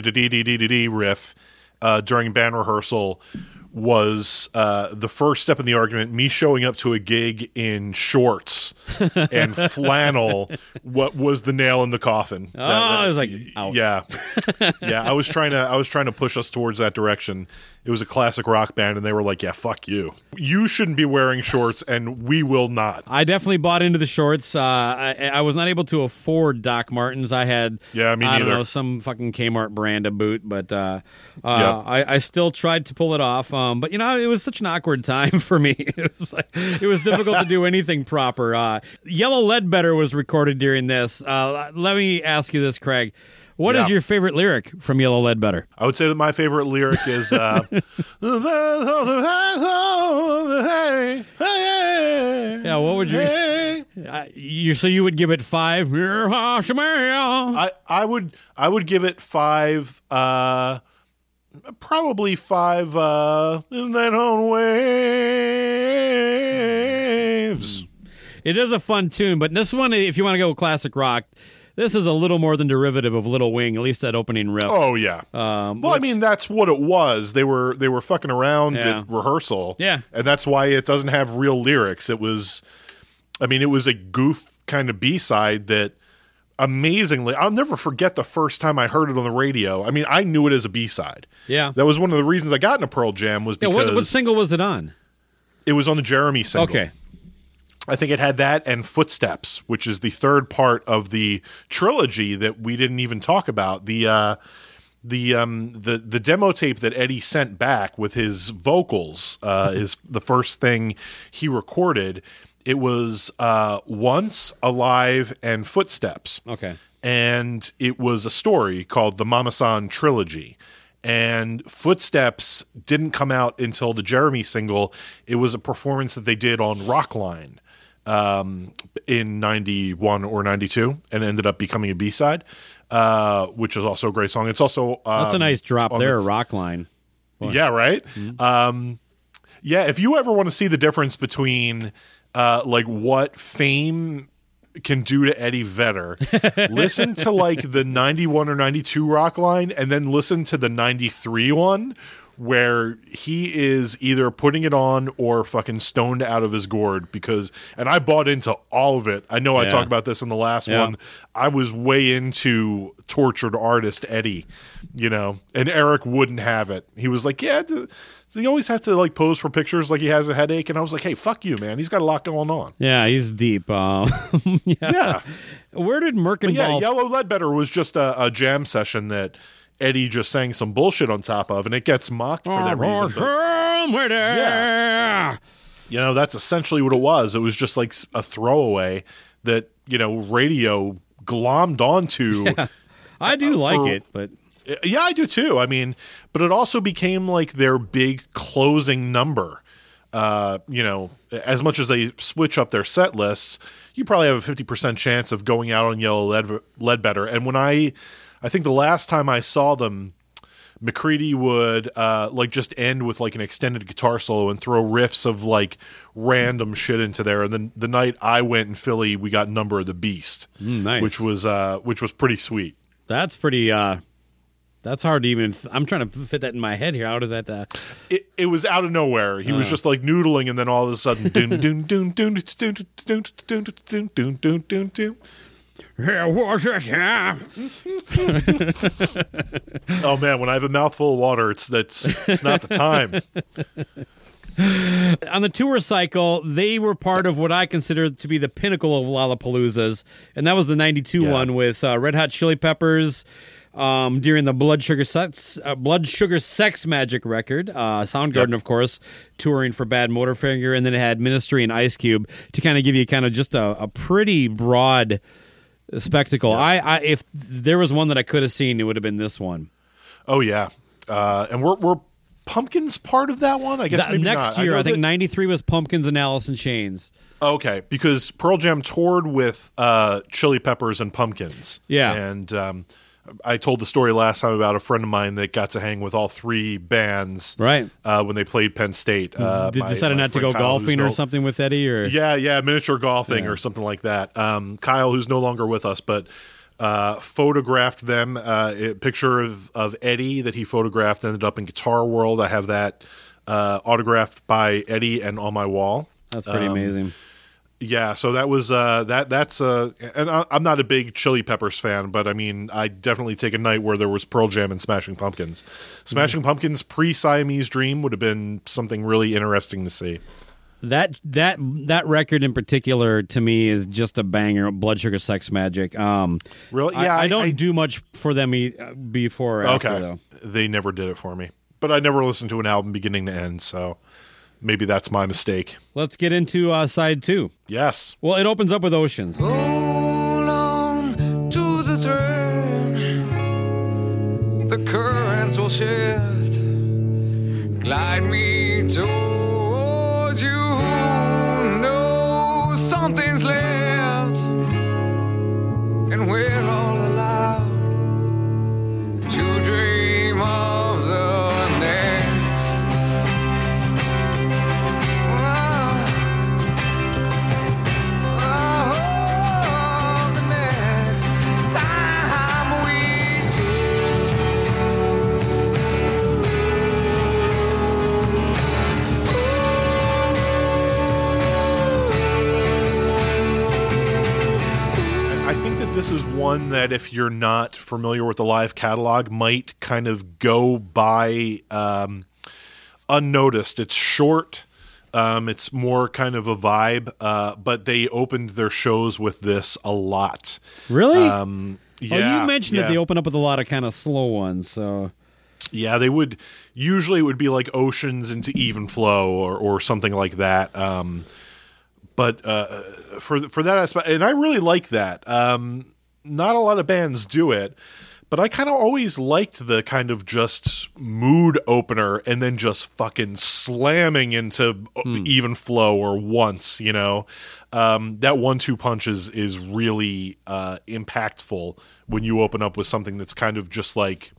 riff during band rehearsal was the first step in the argument. Me showing up to a gig in shorts and flannel, what was the nail in the coffin? I was like, out. Yeah. I was trying to push us towards that direction. It was a classic rock band, and they were like, "Yeah, fuck you. You shouldn't be wearing shorts, and we will not." I definitely bought into the shorts. I was not able to afford Doc Martens. I had, me I don't neither. know, some fucking Kmart brand of boot, but I still tried to pull it off. But it was such an awkward time for me. It was difficult to do anything proper. Yellow Ledbetter was recorded during this. Let me ask you this, Craig. What is your favorite lyric from Yellow Ledbetter? I would say that my favorite lyric is Yeah, what would you so you would give it 5? I would give it 5, probably 5 in that own waves. It is a fun tune, but this one, if you want to go classic rock, this is a little more than derivative of Little Wing, at least that opening riff. Oh yeah. I mean, that's what it was. They were fucking around at rehearsal. Yeah. And that's why it doesn't have real lyrics. It was a goof kind of B-side that amazingly, I'll never forget the first time I heard it on the radio. I mean, I knew it as a B-side. Yeah. That was one of the reasons I got into Pearl Jam was because what single was it on? it was on the Jeremy single. Okay. I think it had that and Footsteps, which is the third part of the trilogy that we didn't even talk about. The demo tape that Eddie sent back with his vocals is the first thing he recorded. It was Once, Alive, and Footsteps. Okay. And it was a story called the Mama San Trilogy. And Footsteps didn't come out until the Jeremy single. It was a performance that they did on Rockline in 91 or 92 and ended up becoming a B-side, which is also a great song. It's also... That's a nice drop there, Rockline. Boy. Yeah, right? Mm-hmm. If you ever want to see the difference between what fame can do to Eddie Vedder, listen to the 91 or 92 Rockline and then listen to the 93 one where he is either putting it on or fucking stoned out of his gourd and I bought into all of it. I know I talked about this in the last one. I was way into tortured artist Eddie, and Eric wouldn't have it. He was like, yeah, he always has to pose for pictures like he has a headache. And I was like, hey, fuck you, man. He's got a lot going on. Yeah, he's deep. Yeah. Where did Merkenball... Yeah, Yellow Ledbetter was just a jam session that Eddie just sang some bullshit on top of, and it gets mocked for that reason. Yeah. That's essentially what it was. It was just like a throwaway that, radio glommed onto I do like it, but yeah, I do too. I mean, but it also became like their big closing number. As much as they switch up their set lists, you probably have a 50% chance of going out on Yellow Ledbetter. And when I think the last time I saw them, McCready would just end with like an extended guitar solo and throw riffs of like random shit into there. And then the night I went in Philly, we got Number of the Beast, nice, which was pretty sweet. That's pretty. That's hard to even. I'm trying to fit that in my head here. How does that? It was out of nowhere. He was just like noodling, and then all of a sudden, dun dun dun dun dun dun dun dun dun dun dun dun dun. There was a time. Oh man, when I have a mouthful of water, it's not the time. On the tour cycle, they were part of what I consider to be the pinnacle of Lollapaloozas, and that was the '92 one with Red Hot Chili Peppers. During the Blood Sugar Sex Magic record, Soundgarden, of course, touring for Bad Motorfinger, and then it had Ministry and Ice Cube to kind of give you kind of just a pretty broad spectacle. I if there was one that I could have seen, it would have been this one. Oh yeah, and we're Pumpkins part of that one? I guess maybe next not. year. I think '93 was Pumpkins and Alice in Chains. Okay, because Pearl Jam toured with Chili Peppers and Pumpkins. Yeah, and I told the story last time about a friend of mine that got to hang with all three bands right when they played Penn State. Decided not to go golfing or something with Eddie? Or Yeah, miniature golfing or something like that. Kyle, who's no longer with us, but photographed them. A picture of Eddie that he photographed ended up in Guitar World. I have that autographed by Eddie and on my wall. That's pretty amazing. Yeah, so that was that's and I'm not a big Chili Peppers fan, but I mean, I definitely take a night where there was Pearl Jam and Smashing Pumpkins. Smashing Pumpkins pre-Siamese Dream would have been something really interesting to see. That record in particular to me is just a banger. Blood Sugar Sex Magic. Really? Yeah, I don't do much for them before or after, though. They never did it for me, but I never listened to an album beginning to end, so maybe that's my mistake. Let's get into side 2. Yes. Well, it opens up with Oceans. Hold on to the thread. The currents will shift. Glide me towards you. No, something's left. And we're all allowed to dream of the next. This is one that if you're not familiar with the live catalog might kind of go by unnoticed. It's short. It's more kind of a vibe, but they opened their shows with this a lot. Really? Yeah. Well, you mentioned that they open up with a lot of kind of slow ones, so... Yeah, they would. Usually it would be like Oceans into Even Flow or something like that. But for that aspect, and I really like that. Not a lot of bands do it, but I kind of always liked the kind of just mood opener and then just fucking slamming into Even Flow or Once, you know. That 1-2 punch is really impactful when you open up with something that's kind of just like,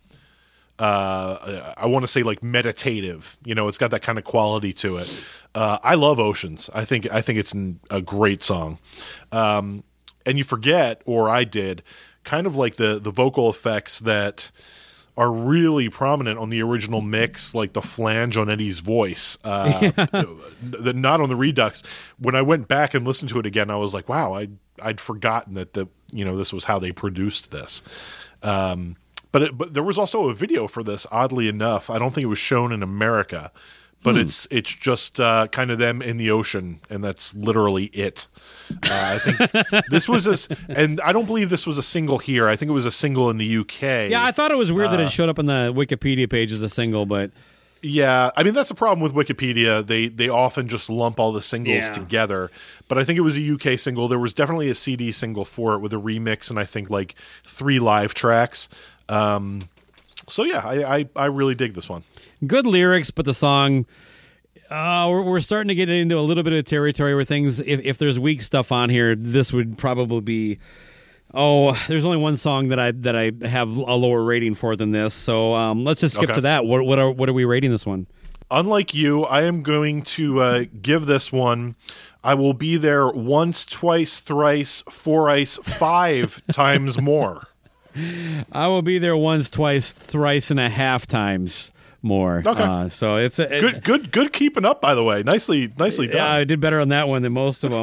I want to say like meditative, you know. It's got that kind of quality to it. I love Oceans. I think it's a great song. And you forget, or I did, kind of like the vocal effects that are really prominent on the original mix, like the flange on Eddie's voice, not on the Redux. When I went back and listened to it again, I was like, wow, I'd forgotten that this was how they produced this. But there was also a video for this, oddly enough. I don't think it was shown in America, but it's just kind of them in the ocean, and that's literally it. I think this was and I don't believe this was a single here. I think it was a single in the UK. Yeah, I thought it was weird that it showed up on the Wikipedia page as a single, but Yeah, I mean that's the problem with Wikipedia. They often just lump all the singles together. But I think it was a UK single. There was definitely a CD single for it with a remix and I think like 3 live tracks. So yeah, I really dig this one. Good lyrics, but the song we're starting to get into a little bit of territory where things if there's weak stuff on here, this would probably be there's only one song that I have a lower rating for than this. So let's just skip to that. What are we rating this one? Unlike you, I am going to give this one. I will be there once, twice, thrice, 5 times more. I will be there once, twice, thrice and a half times more. Okay. So it's good keeping up, by the way. Nicely done. Yeah, I did better on that one than most of them.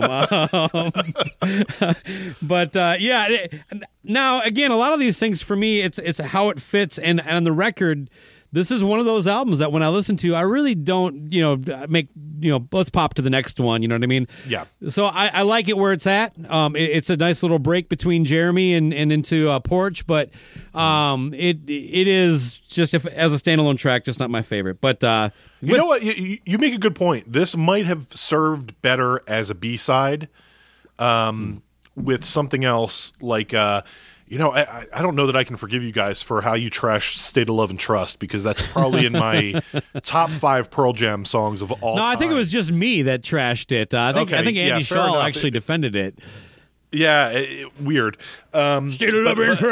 But now again, a lot of these things for me, it's how it fits, and on the record, this is one of those albums that when I listen to, I really don't, let's pop to the next one. You know what I mean? Yeah. So I like it where it's at. It's a nice little break between Jeremy and into Porch, but it is just as a standalone track, just not my favorite. But you know what? You make a good point. This might have served better as a B-side with something else like. I don't know that I can forgive you guys for how you trash State of Love and Trust because that's probably in my top 5 Pearl Jam songs of all time. No, I think it was just me that trashed it. I think Andy Shaw actually defended it. Yeah, weird. State of Love and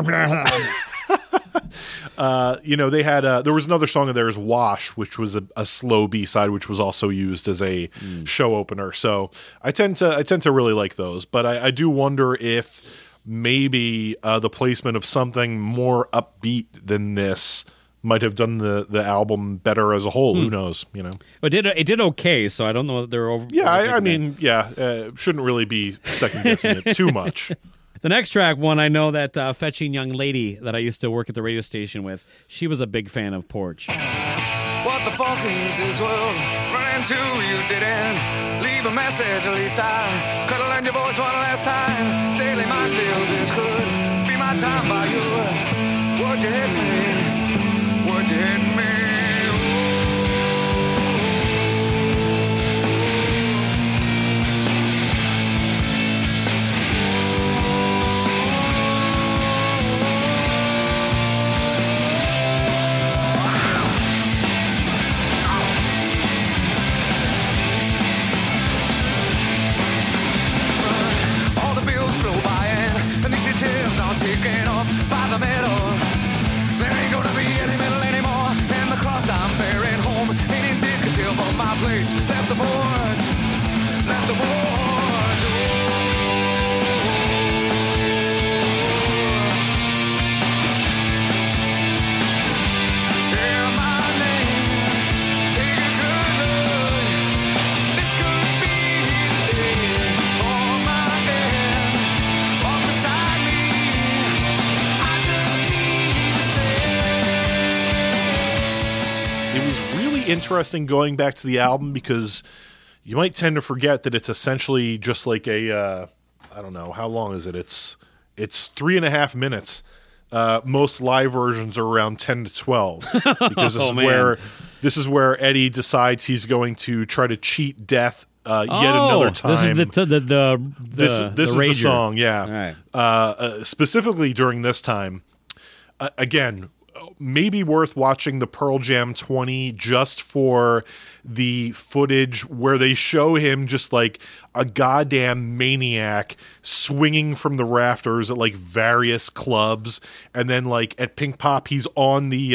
Trust. They had there was another song of theirs, Wash, which was a slow B-side, which was also used as a show opener. So I tend to really like those, but I do wonder if maybe the placement of something more upbeat than this might have done the album better as a whole. Who knows? It did okay, so I don't know that they're over. Yeah, shouldn't really be second guessing it too much. The next track, one I know that fetching young lady that I used to work at the radio station with, she was a big fan of Porch. What the fuck is this world? Run into you didn't leave a message, at least I could have learned your voice one last time. Daily minefield, this could be my time by you. Would you hit me? Would you hit me? Taken off by the middle. There ain't gonna be any middle anymore. And the cross I'm bearing home ain't indicative of my place. Left the boards, left the boards. Hear my name, take a good look. This could be the day for my end. Walk beside me. It was really interesting going back to the album because you might tend to forget that it's essentially just like a I don't know, how long is it? It's 3.5 minutes. Most live versions are around 10 to 12 because this is where Eddie decides he's going to try to cheat death yet another time. This is this is the song, yeah. All right. Specifically during this time, again, maybe worth watching the Pearl Jam 20 just for the footage where they show him just like a goddamn maniac swinging from the rafters at like various clubs, and then like at Pink Pop he's on the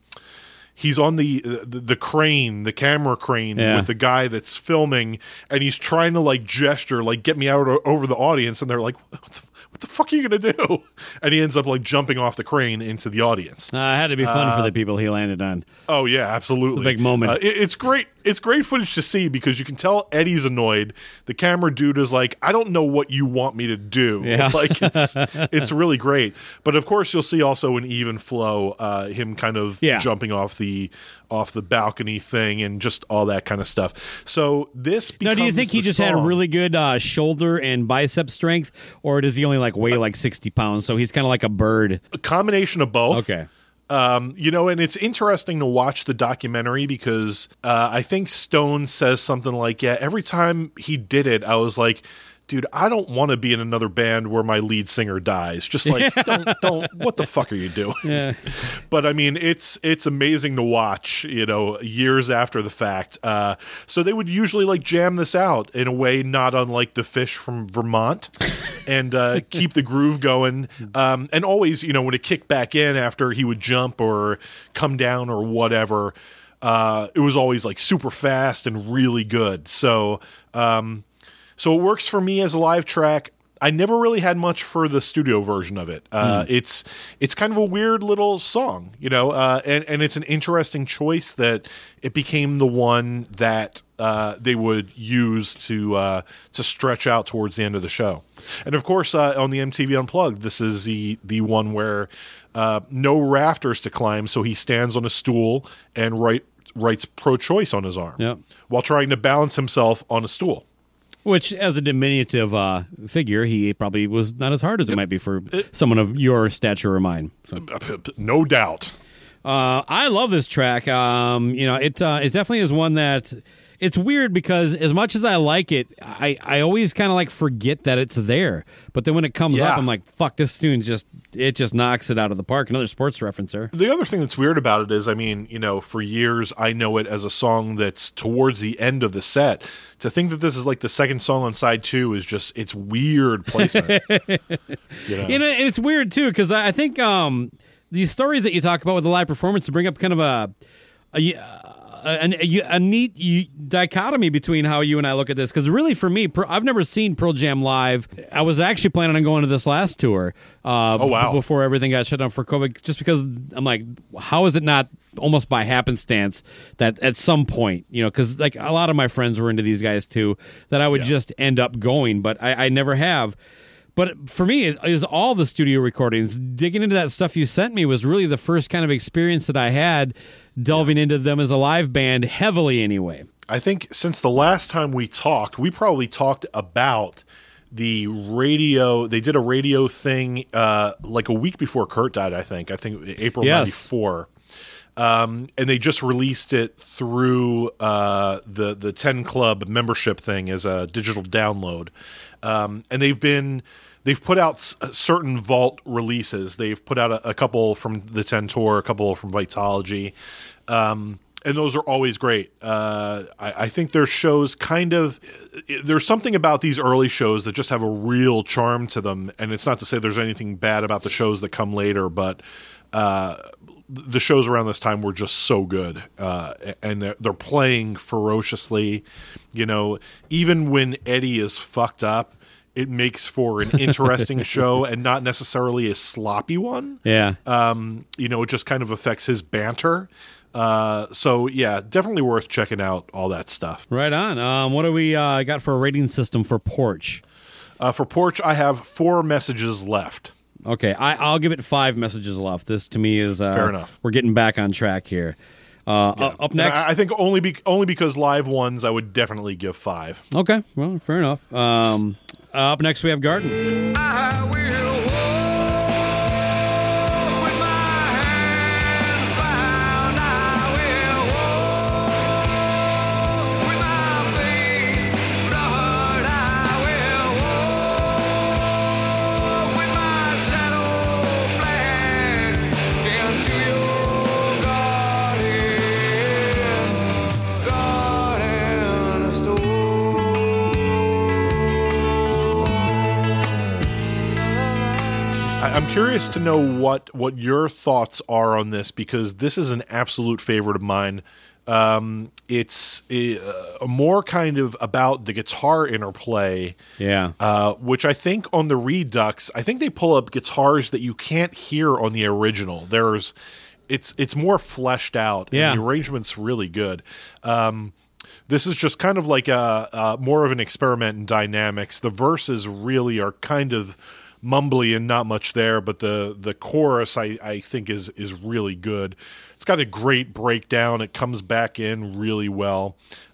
crane, the camera crane with the guy that's filming, and he's trying to like gesture, like get me out over the audience, and they're like, what the fuck are you gonna do? And he ends up like jumping off the crane into the audience. It had to be fun for the people he landed on. Oh yeah, absolutely, a big moment. It's great. It's great footage to see because you can tell Eddie's annoyed. The camera dude is like, I don't know what you want me to do. Yeah. Like it's really great. But of course, you'll see also an even flow, him kind of jumping off the balcony thing and just all that kind of stuff. So this becomes now, do you think he just had a really good shoulder and bicep strength, or does he only like weigh like 60 pounds? So he's kind of like a bird. A combination of both. Okay. You know, and it's interesting to watch the documentary because I think Stone says something like, yeah, every time he did it, I was like, dude, I don't want to be in another band where my lead singer dies. Just like, don't, what the fuck are you doing? Yeah. But I mean, it's amazing to watch, you know, years after the fact. So they would usually like jam this out in a way not unlike the Fish from Vermont and keep the groove going. And always, you know, when it kicked back in after he would jump or come down or whatever, it was always like super fast and really good. So it works for me as a live track. I never really had much for the studio version of it. It's kind of a weird little song, you know, and it's an interesting choice that it became the one that they would use to stretch out towards the end of the show. And of course, on the MTV Unplugged, this is the one where no rafters to climb, so he stands on a stool and writes pro-choice on his arm while trying to balance himself on a stool. Which, as a diminutive figure, he probably was not as hard as it might be for someone of your stature or mine. So. No doubt. I love this track. You know, it definitely is one that it's weird because as much as I like it, I always kind of like forget that it's there. But then when it comes up, I'm like, fuck, this tune just knocks it out of the park. Another sports referencer. The other thing that's weird about it is, I mean, you know, for years I know it as a song that's towards the end of the set. To think that this is like the second song on side 2 is just, it's weird placement. You know? And it's weird too because I think these stories that you talk about with the live performance bring up kind of a neat dichotomy between how you and I look at this, because really for me, I've never seen Pearl Jam live. I was actually planning on going to this last tour before everything got shut down for COVID, just because I'm like, how is it not almost by happenstance that at some point, you know, because like a lot of my friends were into these guys too, that I would just end up going, but I never have. But for me, it is all the studio recordings. Digging into that stuff you sent me was really the first kind of experience that I had delving into them as a live band heavily anyway. I think since the last time we talked, we probably talked about the radio. They did a radio thing like a week before Kurt died, I think April 94. And they just released it through the 10 Club membership thing as a digital download. And they've put out certain Vault releases. They've put out a couple from the 10 tour, a couple from Vitology. And those are always great. I think their shows there's something about these early shows that just have a real charm to them. And it's not to say there's anything bad about the shows that come later, but the shows around this time were just so good. And they're playing ferociously. You know, even when Eddie is fucked up, it makes for an interesting show and not necessarily a sloppy one. Yeah. You know, it just kind of affects his banter. So yeah, definitely worth checking out all that stuff. Right on. What do we got for a rating system for Porch? For Porch, I have 4 messages left. Okay, I'll give it 5 messages left. This to me is fair enough. We're getting back on track here. Up next, I think only because live ones, I would definitely give 5. Okay, well, fair enough. Up next, we have Garden. I will walk with my hands bound. I will walk with my face blurred. I will walk with my shadow black into your garden of stone. I'm curious to know what your thoughts are on this, because this is an absolute favorite of mine. It's more kind of about the guitar interplay, which I think on the Redux, I think they pull up guitars that you can't hear on the original. It's more fleshed out, and the arrangement's really good. This is just kind of like a more of an experiment in dynamics. The verses really are kind of mumbly and not much there, but the chorus I think is really good. It's got a great breakdown. It comes back in really well.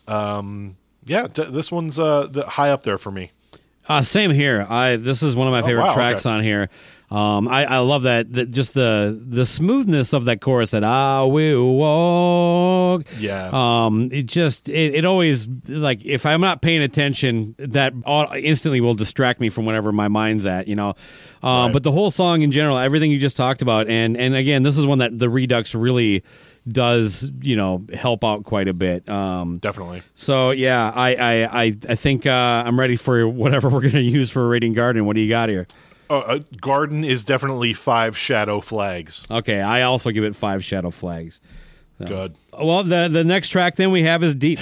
This one's high up there for me. Same here. This is one of my favorite tracks on here. I love that just the smoothness of that chorus that I will walk. Yeah. It always, like, if I'm not paying attention, that instantly will distract me from whatever my mind's at, Right. But the whole song in general, everything you just talked about, and again, this is one that the Redux really does, help out quite a bit. Definitely. So yeah, I think I'm ready for whatever we're going to use for rating Garden. What do you got here? Garden is definitely 5 shadow flags. Okay, I also give it 5 shadow flags. So. Good. Well, the next track then we have is Deep.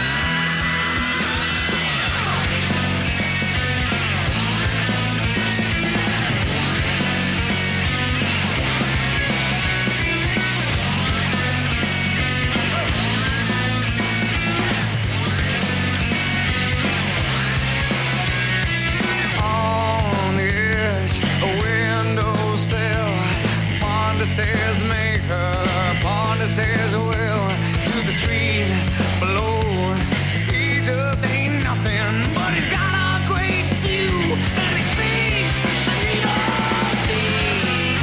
On the edge, a windowsill. Ponder says make her. Ponder says will. To the street below. He just ain't nothing, but he's got a great view. And he sees the need of thee.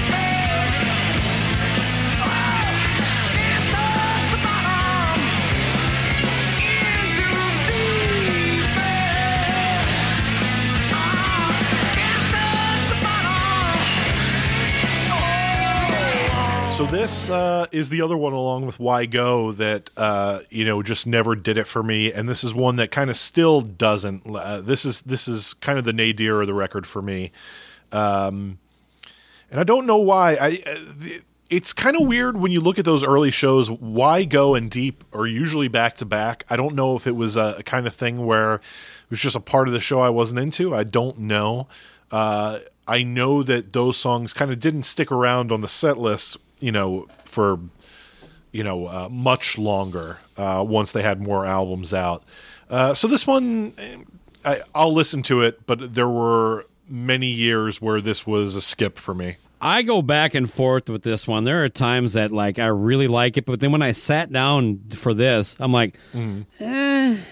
Oh, and touch the bottom. Into deep. So this is the other one along with Why Go that, just never did it for me. And this is one that kind of still doesn't. This is kind of the nadir of the record for me. And I don't know why. It's kind of weird when you look at those early shows. Why Go and Deep are usually back to back. I don't know if it was a kind of thing where it was just a part of the show I wasn't into. I don't know. I know that those songs kind of didn't stick around on the set list, for much longer once they had more albums out. So this one, I'll listen to it, but there were many years where this was a skip for me. I go back and forth with this one. There are times that I really like it, but then when I sat down for this, I'm like, this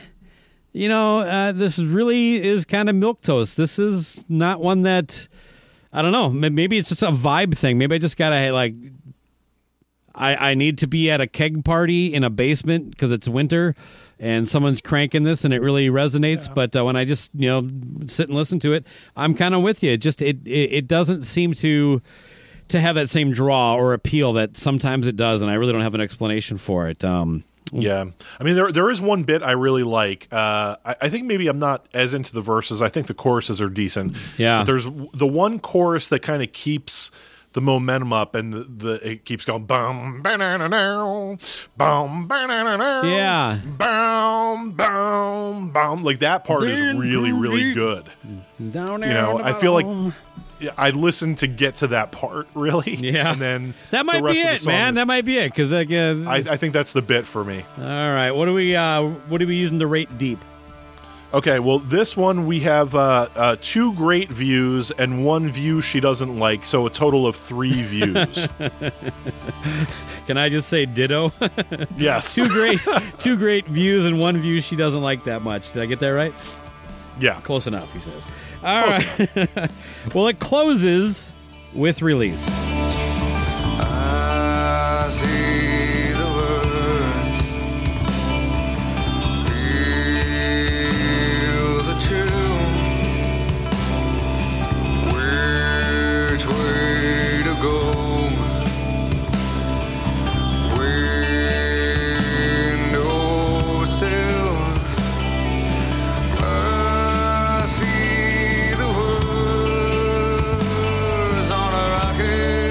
really is kind of milquetoast. This is not one that, I don't know, maybe it's just a vibe thing. Maybe I just gotta I need to be at a keg party in a basement because it's winter and someone's cranking this and it really resonates. Yeah. But when I just, sit and listen to it, I'm kind of with you. It doesn't seem to have that same draw or appeal that sometimes it does. And I really don't have an explanation for it. Yeah. I mean, there is one bit I really like. I think maybe I'm not as into the verses. I think the choruses are decent. Yeah. But there's the one chorus that kind of keeps the momentum up, and it keeps going bum bum yeah, bum bum bum. Like that part is really really good. I feel like I listened to get to that part really. Yeah, and then that might be it, man. That might be it because I think that's the bit for me. All right, what are we using to rate Deep? Okay, well, this one we have 2 great views and 1 view she doesn't like, so a total of 3 views. Can I just say ditto? Yes. 2 great views and 1 view she doesn't like that much. Did I get that right? Yeah. Close enough, he says. All right. Well, it closes with Release. I see the word. Feel the chill. Which way to go? Windowsill. I see the words on a rocket.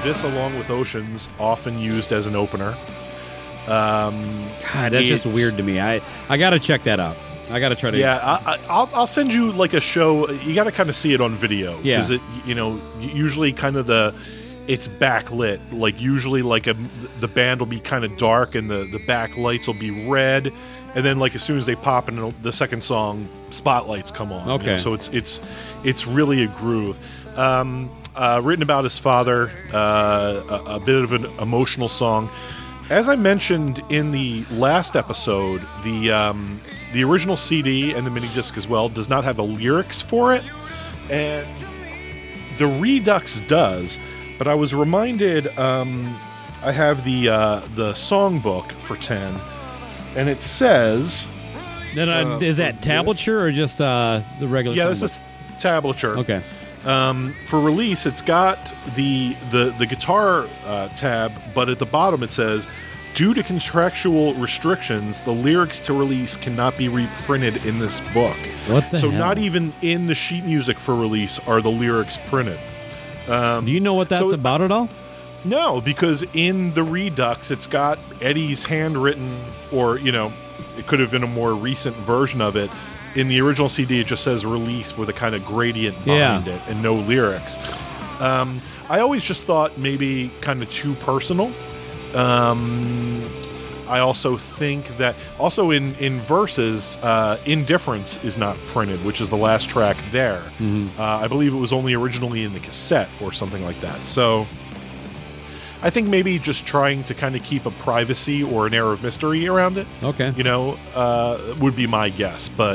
this, along with Oceans, often used as an opener. God, that's just weird to me. I got to check that out. I got to try to. Yeah, I'll send you like a show. You got to kind of see it on video. Yeah. Because usually kind of it's backlit. Like usually like the band will be kind of dark and the back lights will be red. And then like as soon as they pop in the second song, spotlights come on. Okay. So it's really a groove. Written about his father, a bit of an emotional song. As I mentioned in the last episode, the original CD and the mini disc as well does not have the lyrics for it, and the Redux does. But I was reminded, I have the songbook for 10, and it says. Then is that tablature or just the regular? Yeah, songbook? this is tablature. Okay. For release, it's got the guitar tab, but at the bottom it says, due to contractual restrictions, the lyrics to release cannot be reprinted in this book. What the So hell? not even in the sheet music for release are the lyrics printed. Do you know what that's about at all? No, because in the Redux, it's got Eddie's handwritten, or, it could have been a more recent version of it. In the original CD, it just says release with a kind of gradient behind it and no lyrics. I always just thought maybe kind of too personal. I also think that also in Verses, Indifference is not printed, which is the last track there. I believe it was only originally in the cassette or something like that. So I think maybe just trying to kind of keep a privacy or an air of mystery around it. Okay. Would be my guess. But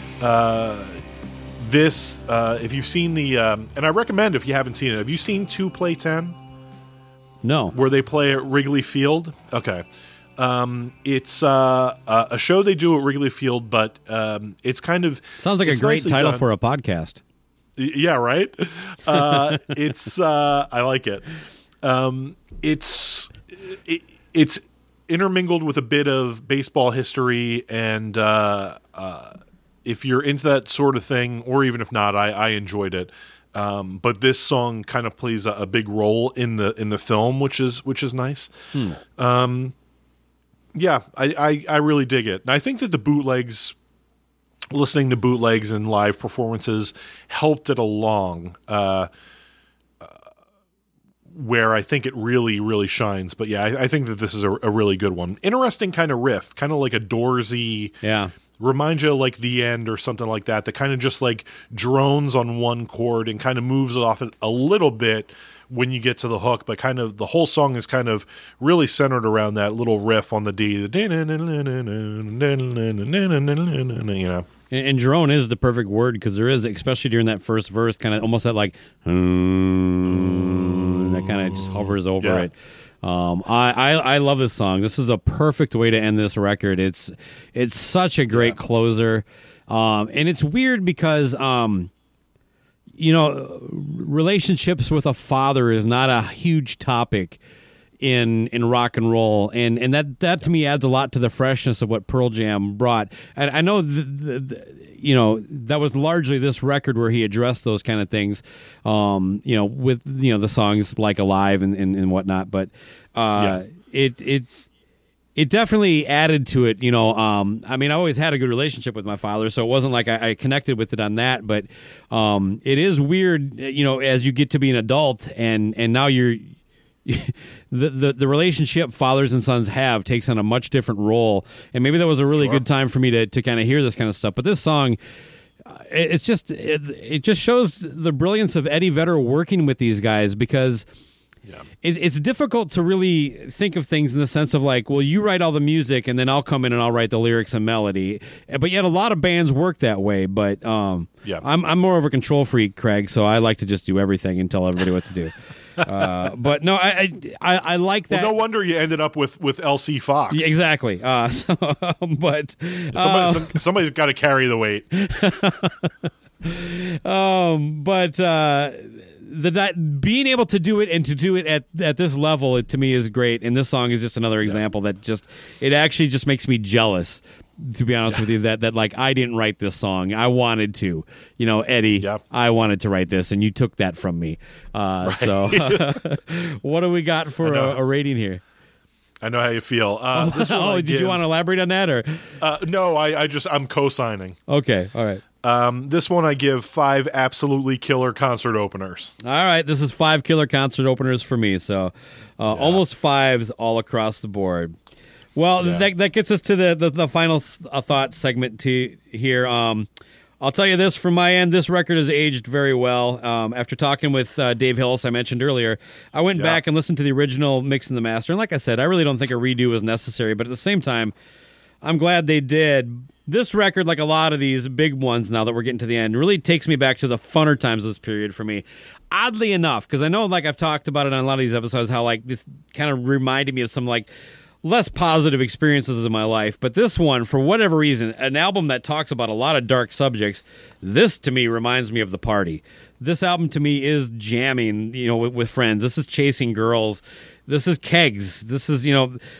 this, if you've seen and I recommend if you haven't seen it, have you seen 2 Play 10? No. Where they play at Wrigley Field? Okay. It's a show they do at Wrigley Field, but it's kind of... Sounds like a great title for a podcast. Yeah, right? It's... I like it. It's intermingled with a bit of baseball history, and if you're into that sort of thing, or even if not, I enjoyed it. But this song kind of plays a big role in the film, which is nice. Yeah, I really dig it. And I think that the bootlegs, listening to bootlegs and live performances helped it along, where I think it really, really shines. But yeah, I think that this is a really good one. Interesting kind of riff, kind of like a Doorsy. Yeah. Reminds you of like The End or something like that kind of just like drones on one chord and kind of moves off it a little bit when you get to the hook, but kind of the whole song is kind of really centered around that little riff on the D. And drone is the perfect word, because there is, especially during that first verse, kind of almost that like that kind of just hovers over it. I love this song. This is a perfect way to end this record. It's such a great closer, and it's weird because relationships with a father is not a huge topic in rock and roll, and that to me adds a lot to the freshness of what Pearl Jam brought. And I know that was largely this record where he addressed those kind of things, with the songs like Alive and whatnot. But it definitely added to it. I mean, I always had a good relationship with my father, so it wasn't like I connected with it on that. But it is weird, as you get to be an adult and now you're. The relationship fathers and sons have takes on a much different role, and maybe that was a really good time for me to kind of hear this kind of stuff. But this song, it just shows the brilliance of Eddie Vedder working with these guys, because it's difficult to really think of things in the sense of like, well, you write all the music and then I'll come in and I'll write the lyrics and melody. But yet a lot of bands work that way. But I'm more of a control freak, Craig, so I like to just do everything and tell everybody what to do. But no, I like that. Well, no wonder you ended up with LC Fox. Yeah, exactly. But somebody's got to carry the weight. Being able to do it and to do it at this level, to me is great. And this song is just another example that it actually just makes me jealous to be honest with you, that like I didn't write this song. I wanted to, Eddie, I wanted to write this, and you took that from me. So what do we got for a rating here? I know how you feel. This one did you want to elaborate on that? Or no, I'm co-signing. Okay, all right. This one I give 5 absolutely killer concert openers. All right, this is 5 killer concert openers for me. So almost 5s all across the board. Well, that gets us to the final thought segment here. I'll tell you this from my end, this record has aged very well. After talking with Dave Hillis, I mentioned earlier, I went back and listened to the original mix and the master. And like I said, I really don't think a redo is necessary. But at the same time, I'm glad they did. This record, like a lot of these big ones now that we're getting to the end, really takes me back to the funner times of this period for me. Oddly enough, because I know like I've talked about it on a lot of these episodes, how like this kind of reminded me of some like less positive experiences in my life, but this one, for whatever reason, an album that talks about a lot of dark subjects, this to me reminds me of the party. This album to me is jamming, with friends. This is chasing girls. This is kegs. This is,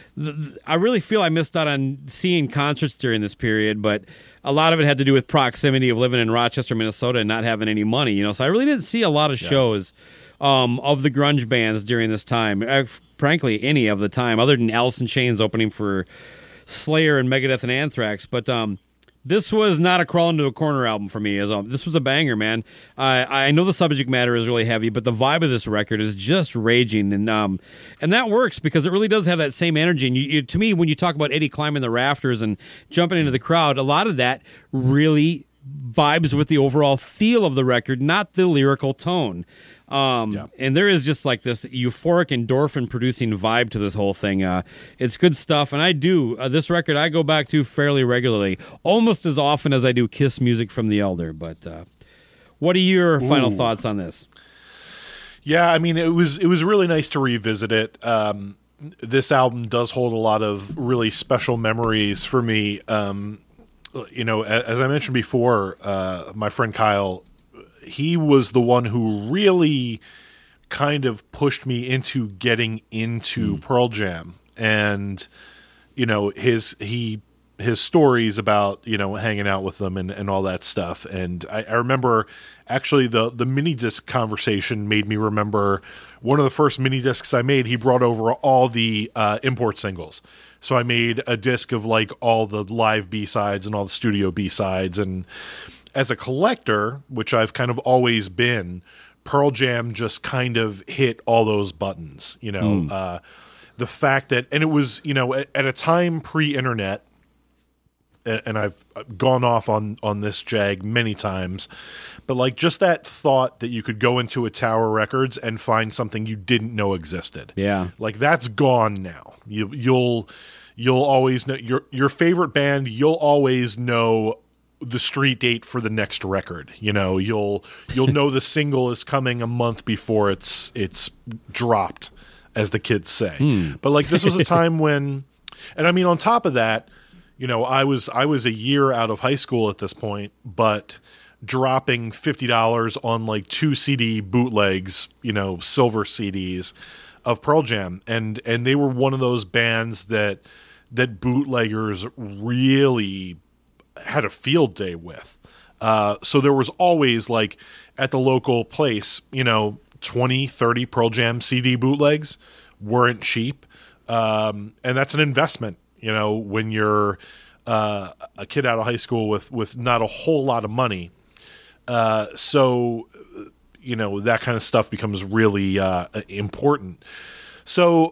I really feel I missed out on seeing concerts during this period, but a lot of it had to do with proximity of living in Rochester, Minnesota, and not having any money, so I really didn't see a lot of shows of the grunge bands during this time. Frankly, any of the time, other than Alice in Chains opening for Slayer and Megadeth and Anthrax. But this was not a crawl into a corner album for me. This was a banger, man. I know the subject matter is really heavy, but the vibe of this record is just raging, and that works because it really does have that same energy. And to me, when you talk about Eddie climbing the rafters and jumping into the crowd, a lot of that really vibes with the overall feel of the record, not the lyrical tone. And there is just like this euphoric endorphin producing vibe to this whole thing. It's good stuff. And I do this record I go back to fairly regularly, almost as often as I do Kiss music from the Elder. But what are your final thoughts on this? Yeah, I mean, it was really nice to revisit it. This album does hold a lot of really special memories for me. As I mentioned before, my friend Kyle, he was the one who really kind of pushed me into getting into Pearl Jam, and his stories about hanging out with them and all that stuff. And I remember actually the mini disc conversation made me remember one of the first mini discs I made. He brought over all the import singles, so I made a disc of like all the live B-sides and all the studio B-sides. And as a collector, which I've kind of always been, Pearl Jam just kind of hit all those buttons, the fact that, and it was, at a time pre-internet, and I've gone off on this jag many times, but like just that thought that you could go into a Tower Records and find something you didn't know existed. Yeah. Like that's gone now. You'll always know your favorite band, you'll always know the street date for the next record. You'll know the single is coming a month before it's dropped, as the kids say. But like this was a time when, and I mean on top of that, I was a year out of high school at this point, but dropping $50 on like 2 CD bootlegs, silver CDs of Pearl Jam, and they were one of those bands that bootleggers really had a field day with. So there was always like at the local place, 20, 30 Pearl Jam CD bootlegs weren't cheap. And that's an investment, when you're a kid out of high school with not a whole lot of money. So that kind of stuff becomes really important. So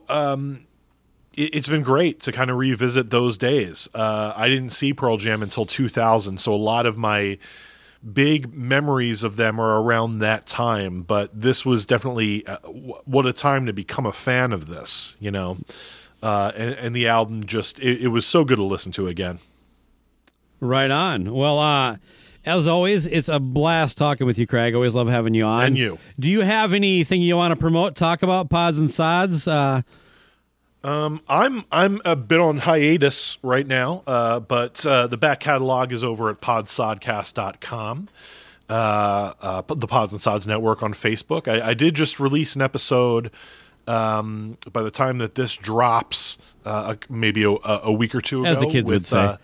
it's been great to kind of revisit those days. I didn't see Pearl Jam until 2000, so a lot of my big memories of them are around that time. But this was definitely what a time to become a fan of this, and the album just it was so good to listen to again. Right on. Well, as always, it's a blast talking with you, Craig. Always love having you on. And you. Do you have anything you want to promote, talk about, Pods and Sods? I'm a bit on hiatus right now, but the back catalog is over at podsodcast.com, the Pods and Sods Network on Facebook. I did just release an episode by the time that this drops, maybe a week or two ago, as the kids would say.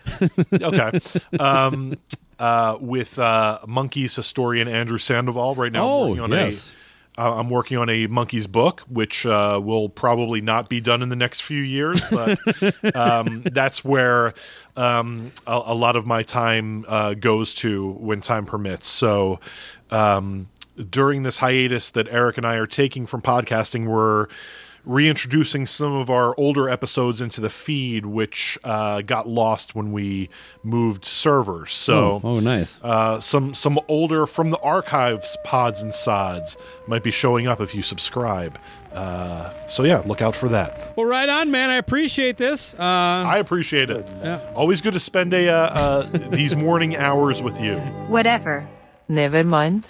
With Monkeys historian Andrew Sandoval. Right now, I'm working on a Monkeys book, which will probably not be done in the next few years, but that's where a lot of my time goes to when time permits. So during this hiatus that Eric and I are taking from podcasting, we're reintroducing some of our older episodes into the feed, which got lost when we moved servers. So, nice. Some older from the archives pods and sods might be showing up if you subscribe. So yeah, look out for that. Well, right on, man. I appreciate this. I appreciate it. Yeah. Always good to spend these morning hours with you. Whatever. Never mind.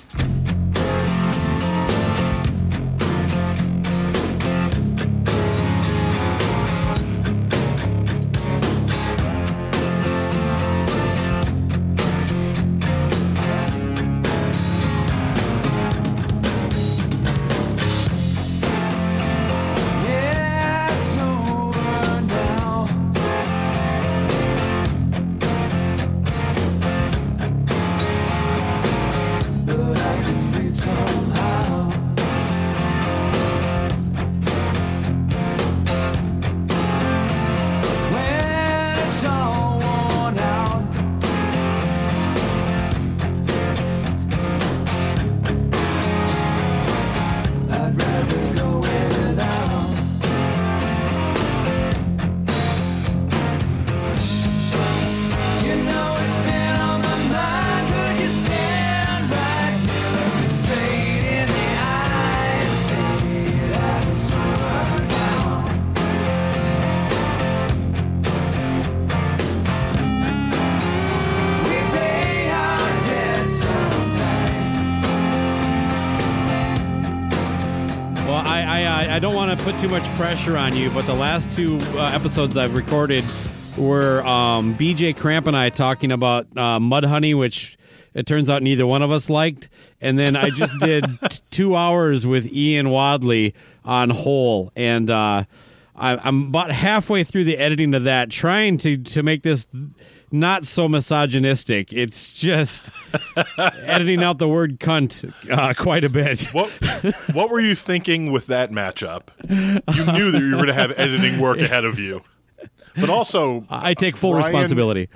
I don't want to put too much pressure on you, but the last two episodes I've recorded were BJ Cramp and I talking about Mudhoney, which it turns out neither one of us liked. And then I just did 2 hours with Ian Wadley on Hole. And I'm about halfway through the editing of that, trying to make this not so misogynistic. It's just editing out the word cunt quite a bit. What were you thinking with that matchup? You knew that you were going to have editing work ahead of you. But also, I take full responsibility.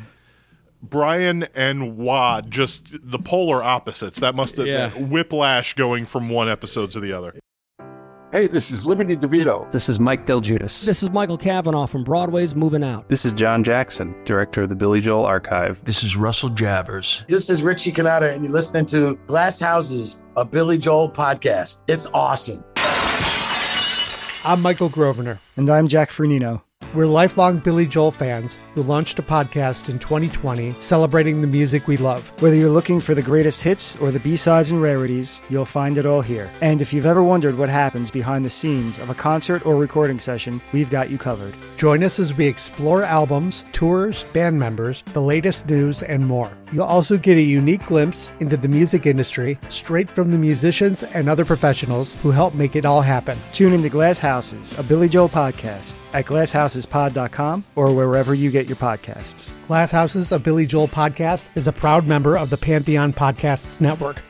Brian and Wad, just the polar opposites. That must have that whiplash going from one episode to the other. Hey, this is Liberty DeVito. This is Mike Del Giudice. This is Michael Cavanaugh from Broadway's Moving Out. This is John Jackson, director of the Billy Joel Archive. This is Russell Jabbers. This is Richie Cannata, and you're listening to Glass Houses, a Billy Joel podcast. It's awesome. I'm Michael Grosvenor. And I'm Jack Fernino. We're lifelong Billy Joel fans who launched a podcast in 2020 celebrating the music we love. Whether you're looking for the greatest hits or the B-sides and rarities, you'll find it all here. And if you've ever wondered what happens behind the scenes of a concert or recording session, we've got you covered. Join us as we explore albums, tours, band members, the latest news, and more. You'll also get a unique glimpse into the music industry straight from the musicians and other professionals who help make it all happen. Tune into Glass Houses, a Billy Joel podcast at glasshouses.pod.com or wherever you get your podcasts. Glass Houses, a Billy Joel podcast is a proud member of the Pantheon Podcasts Network.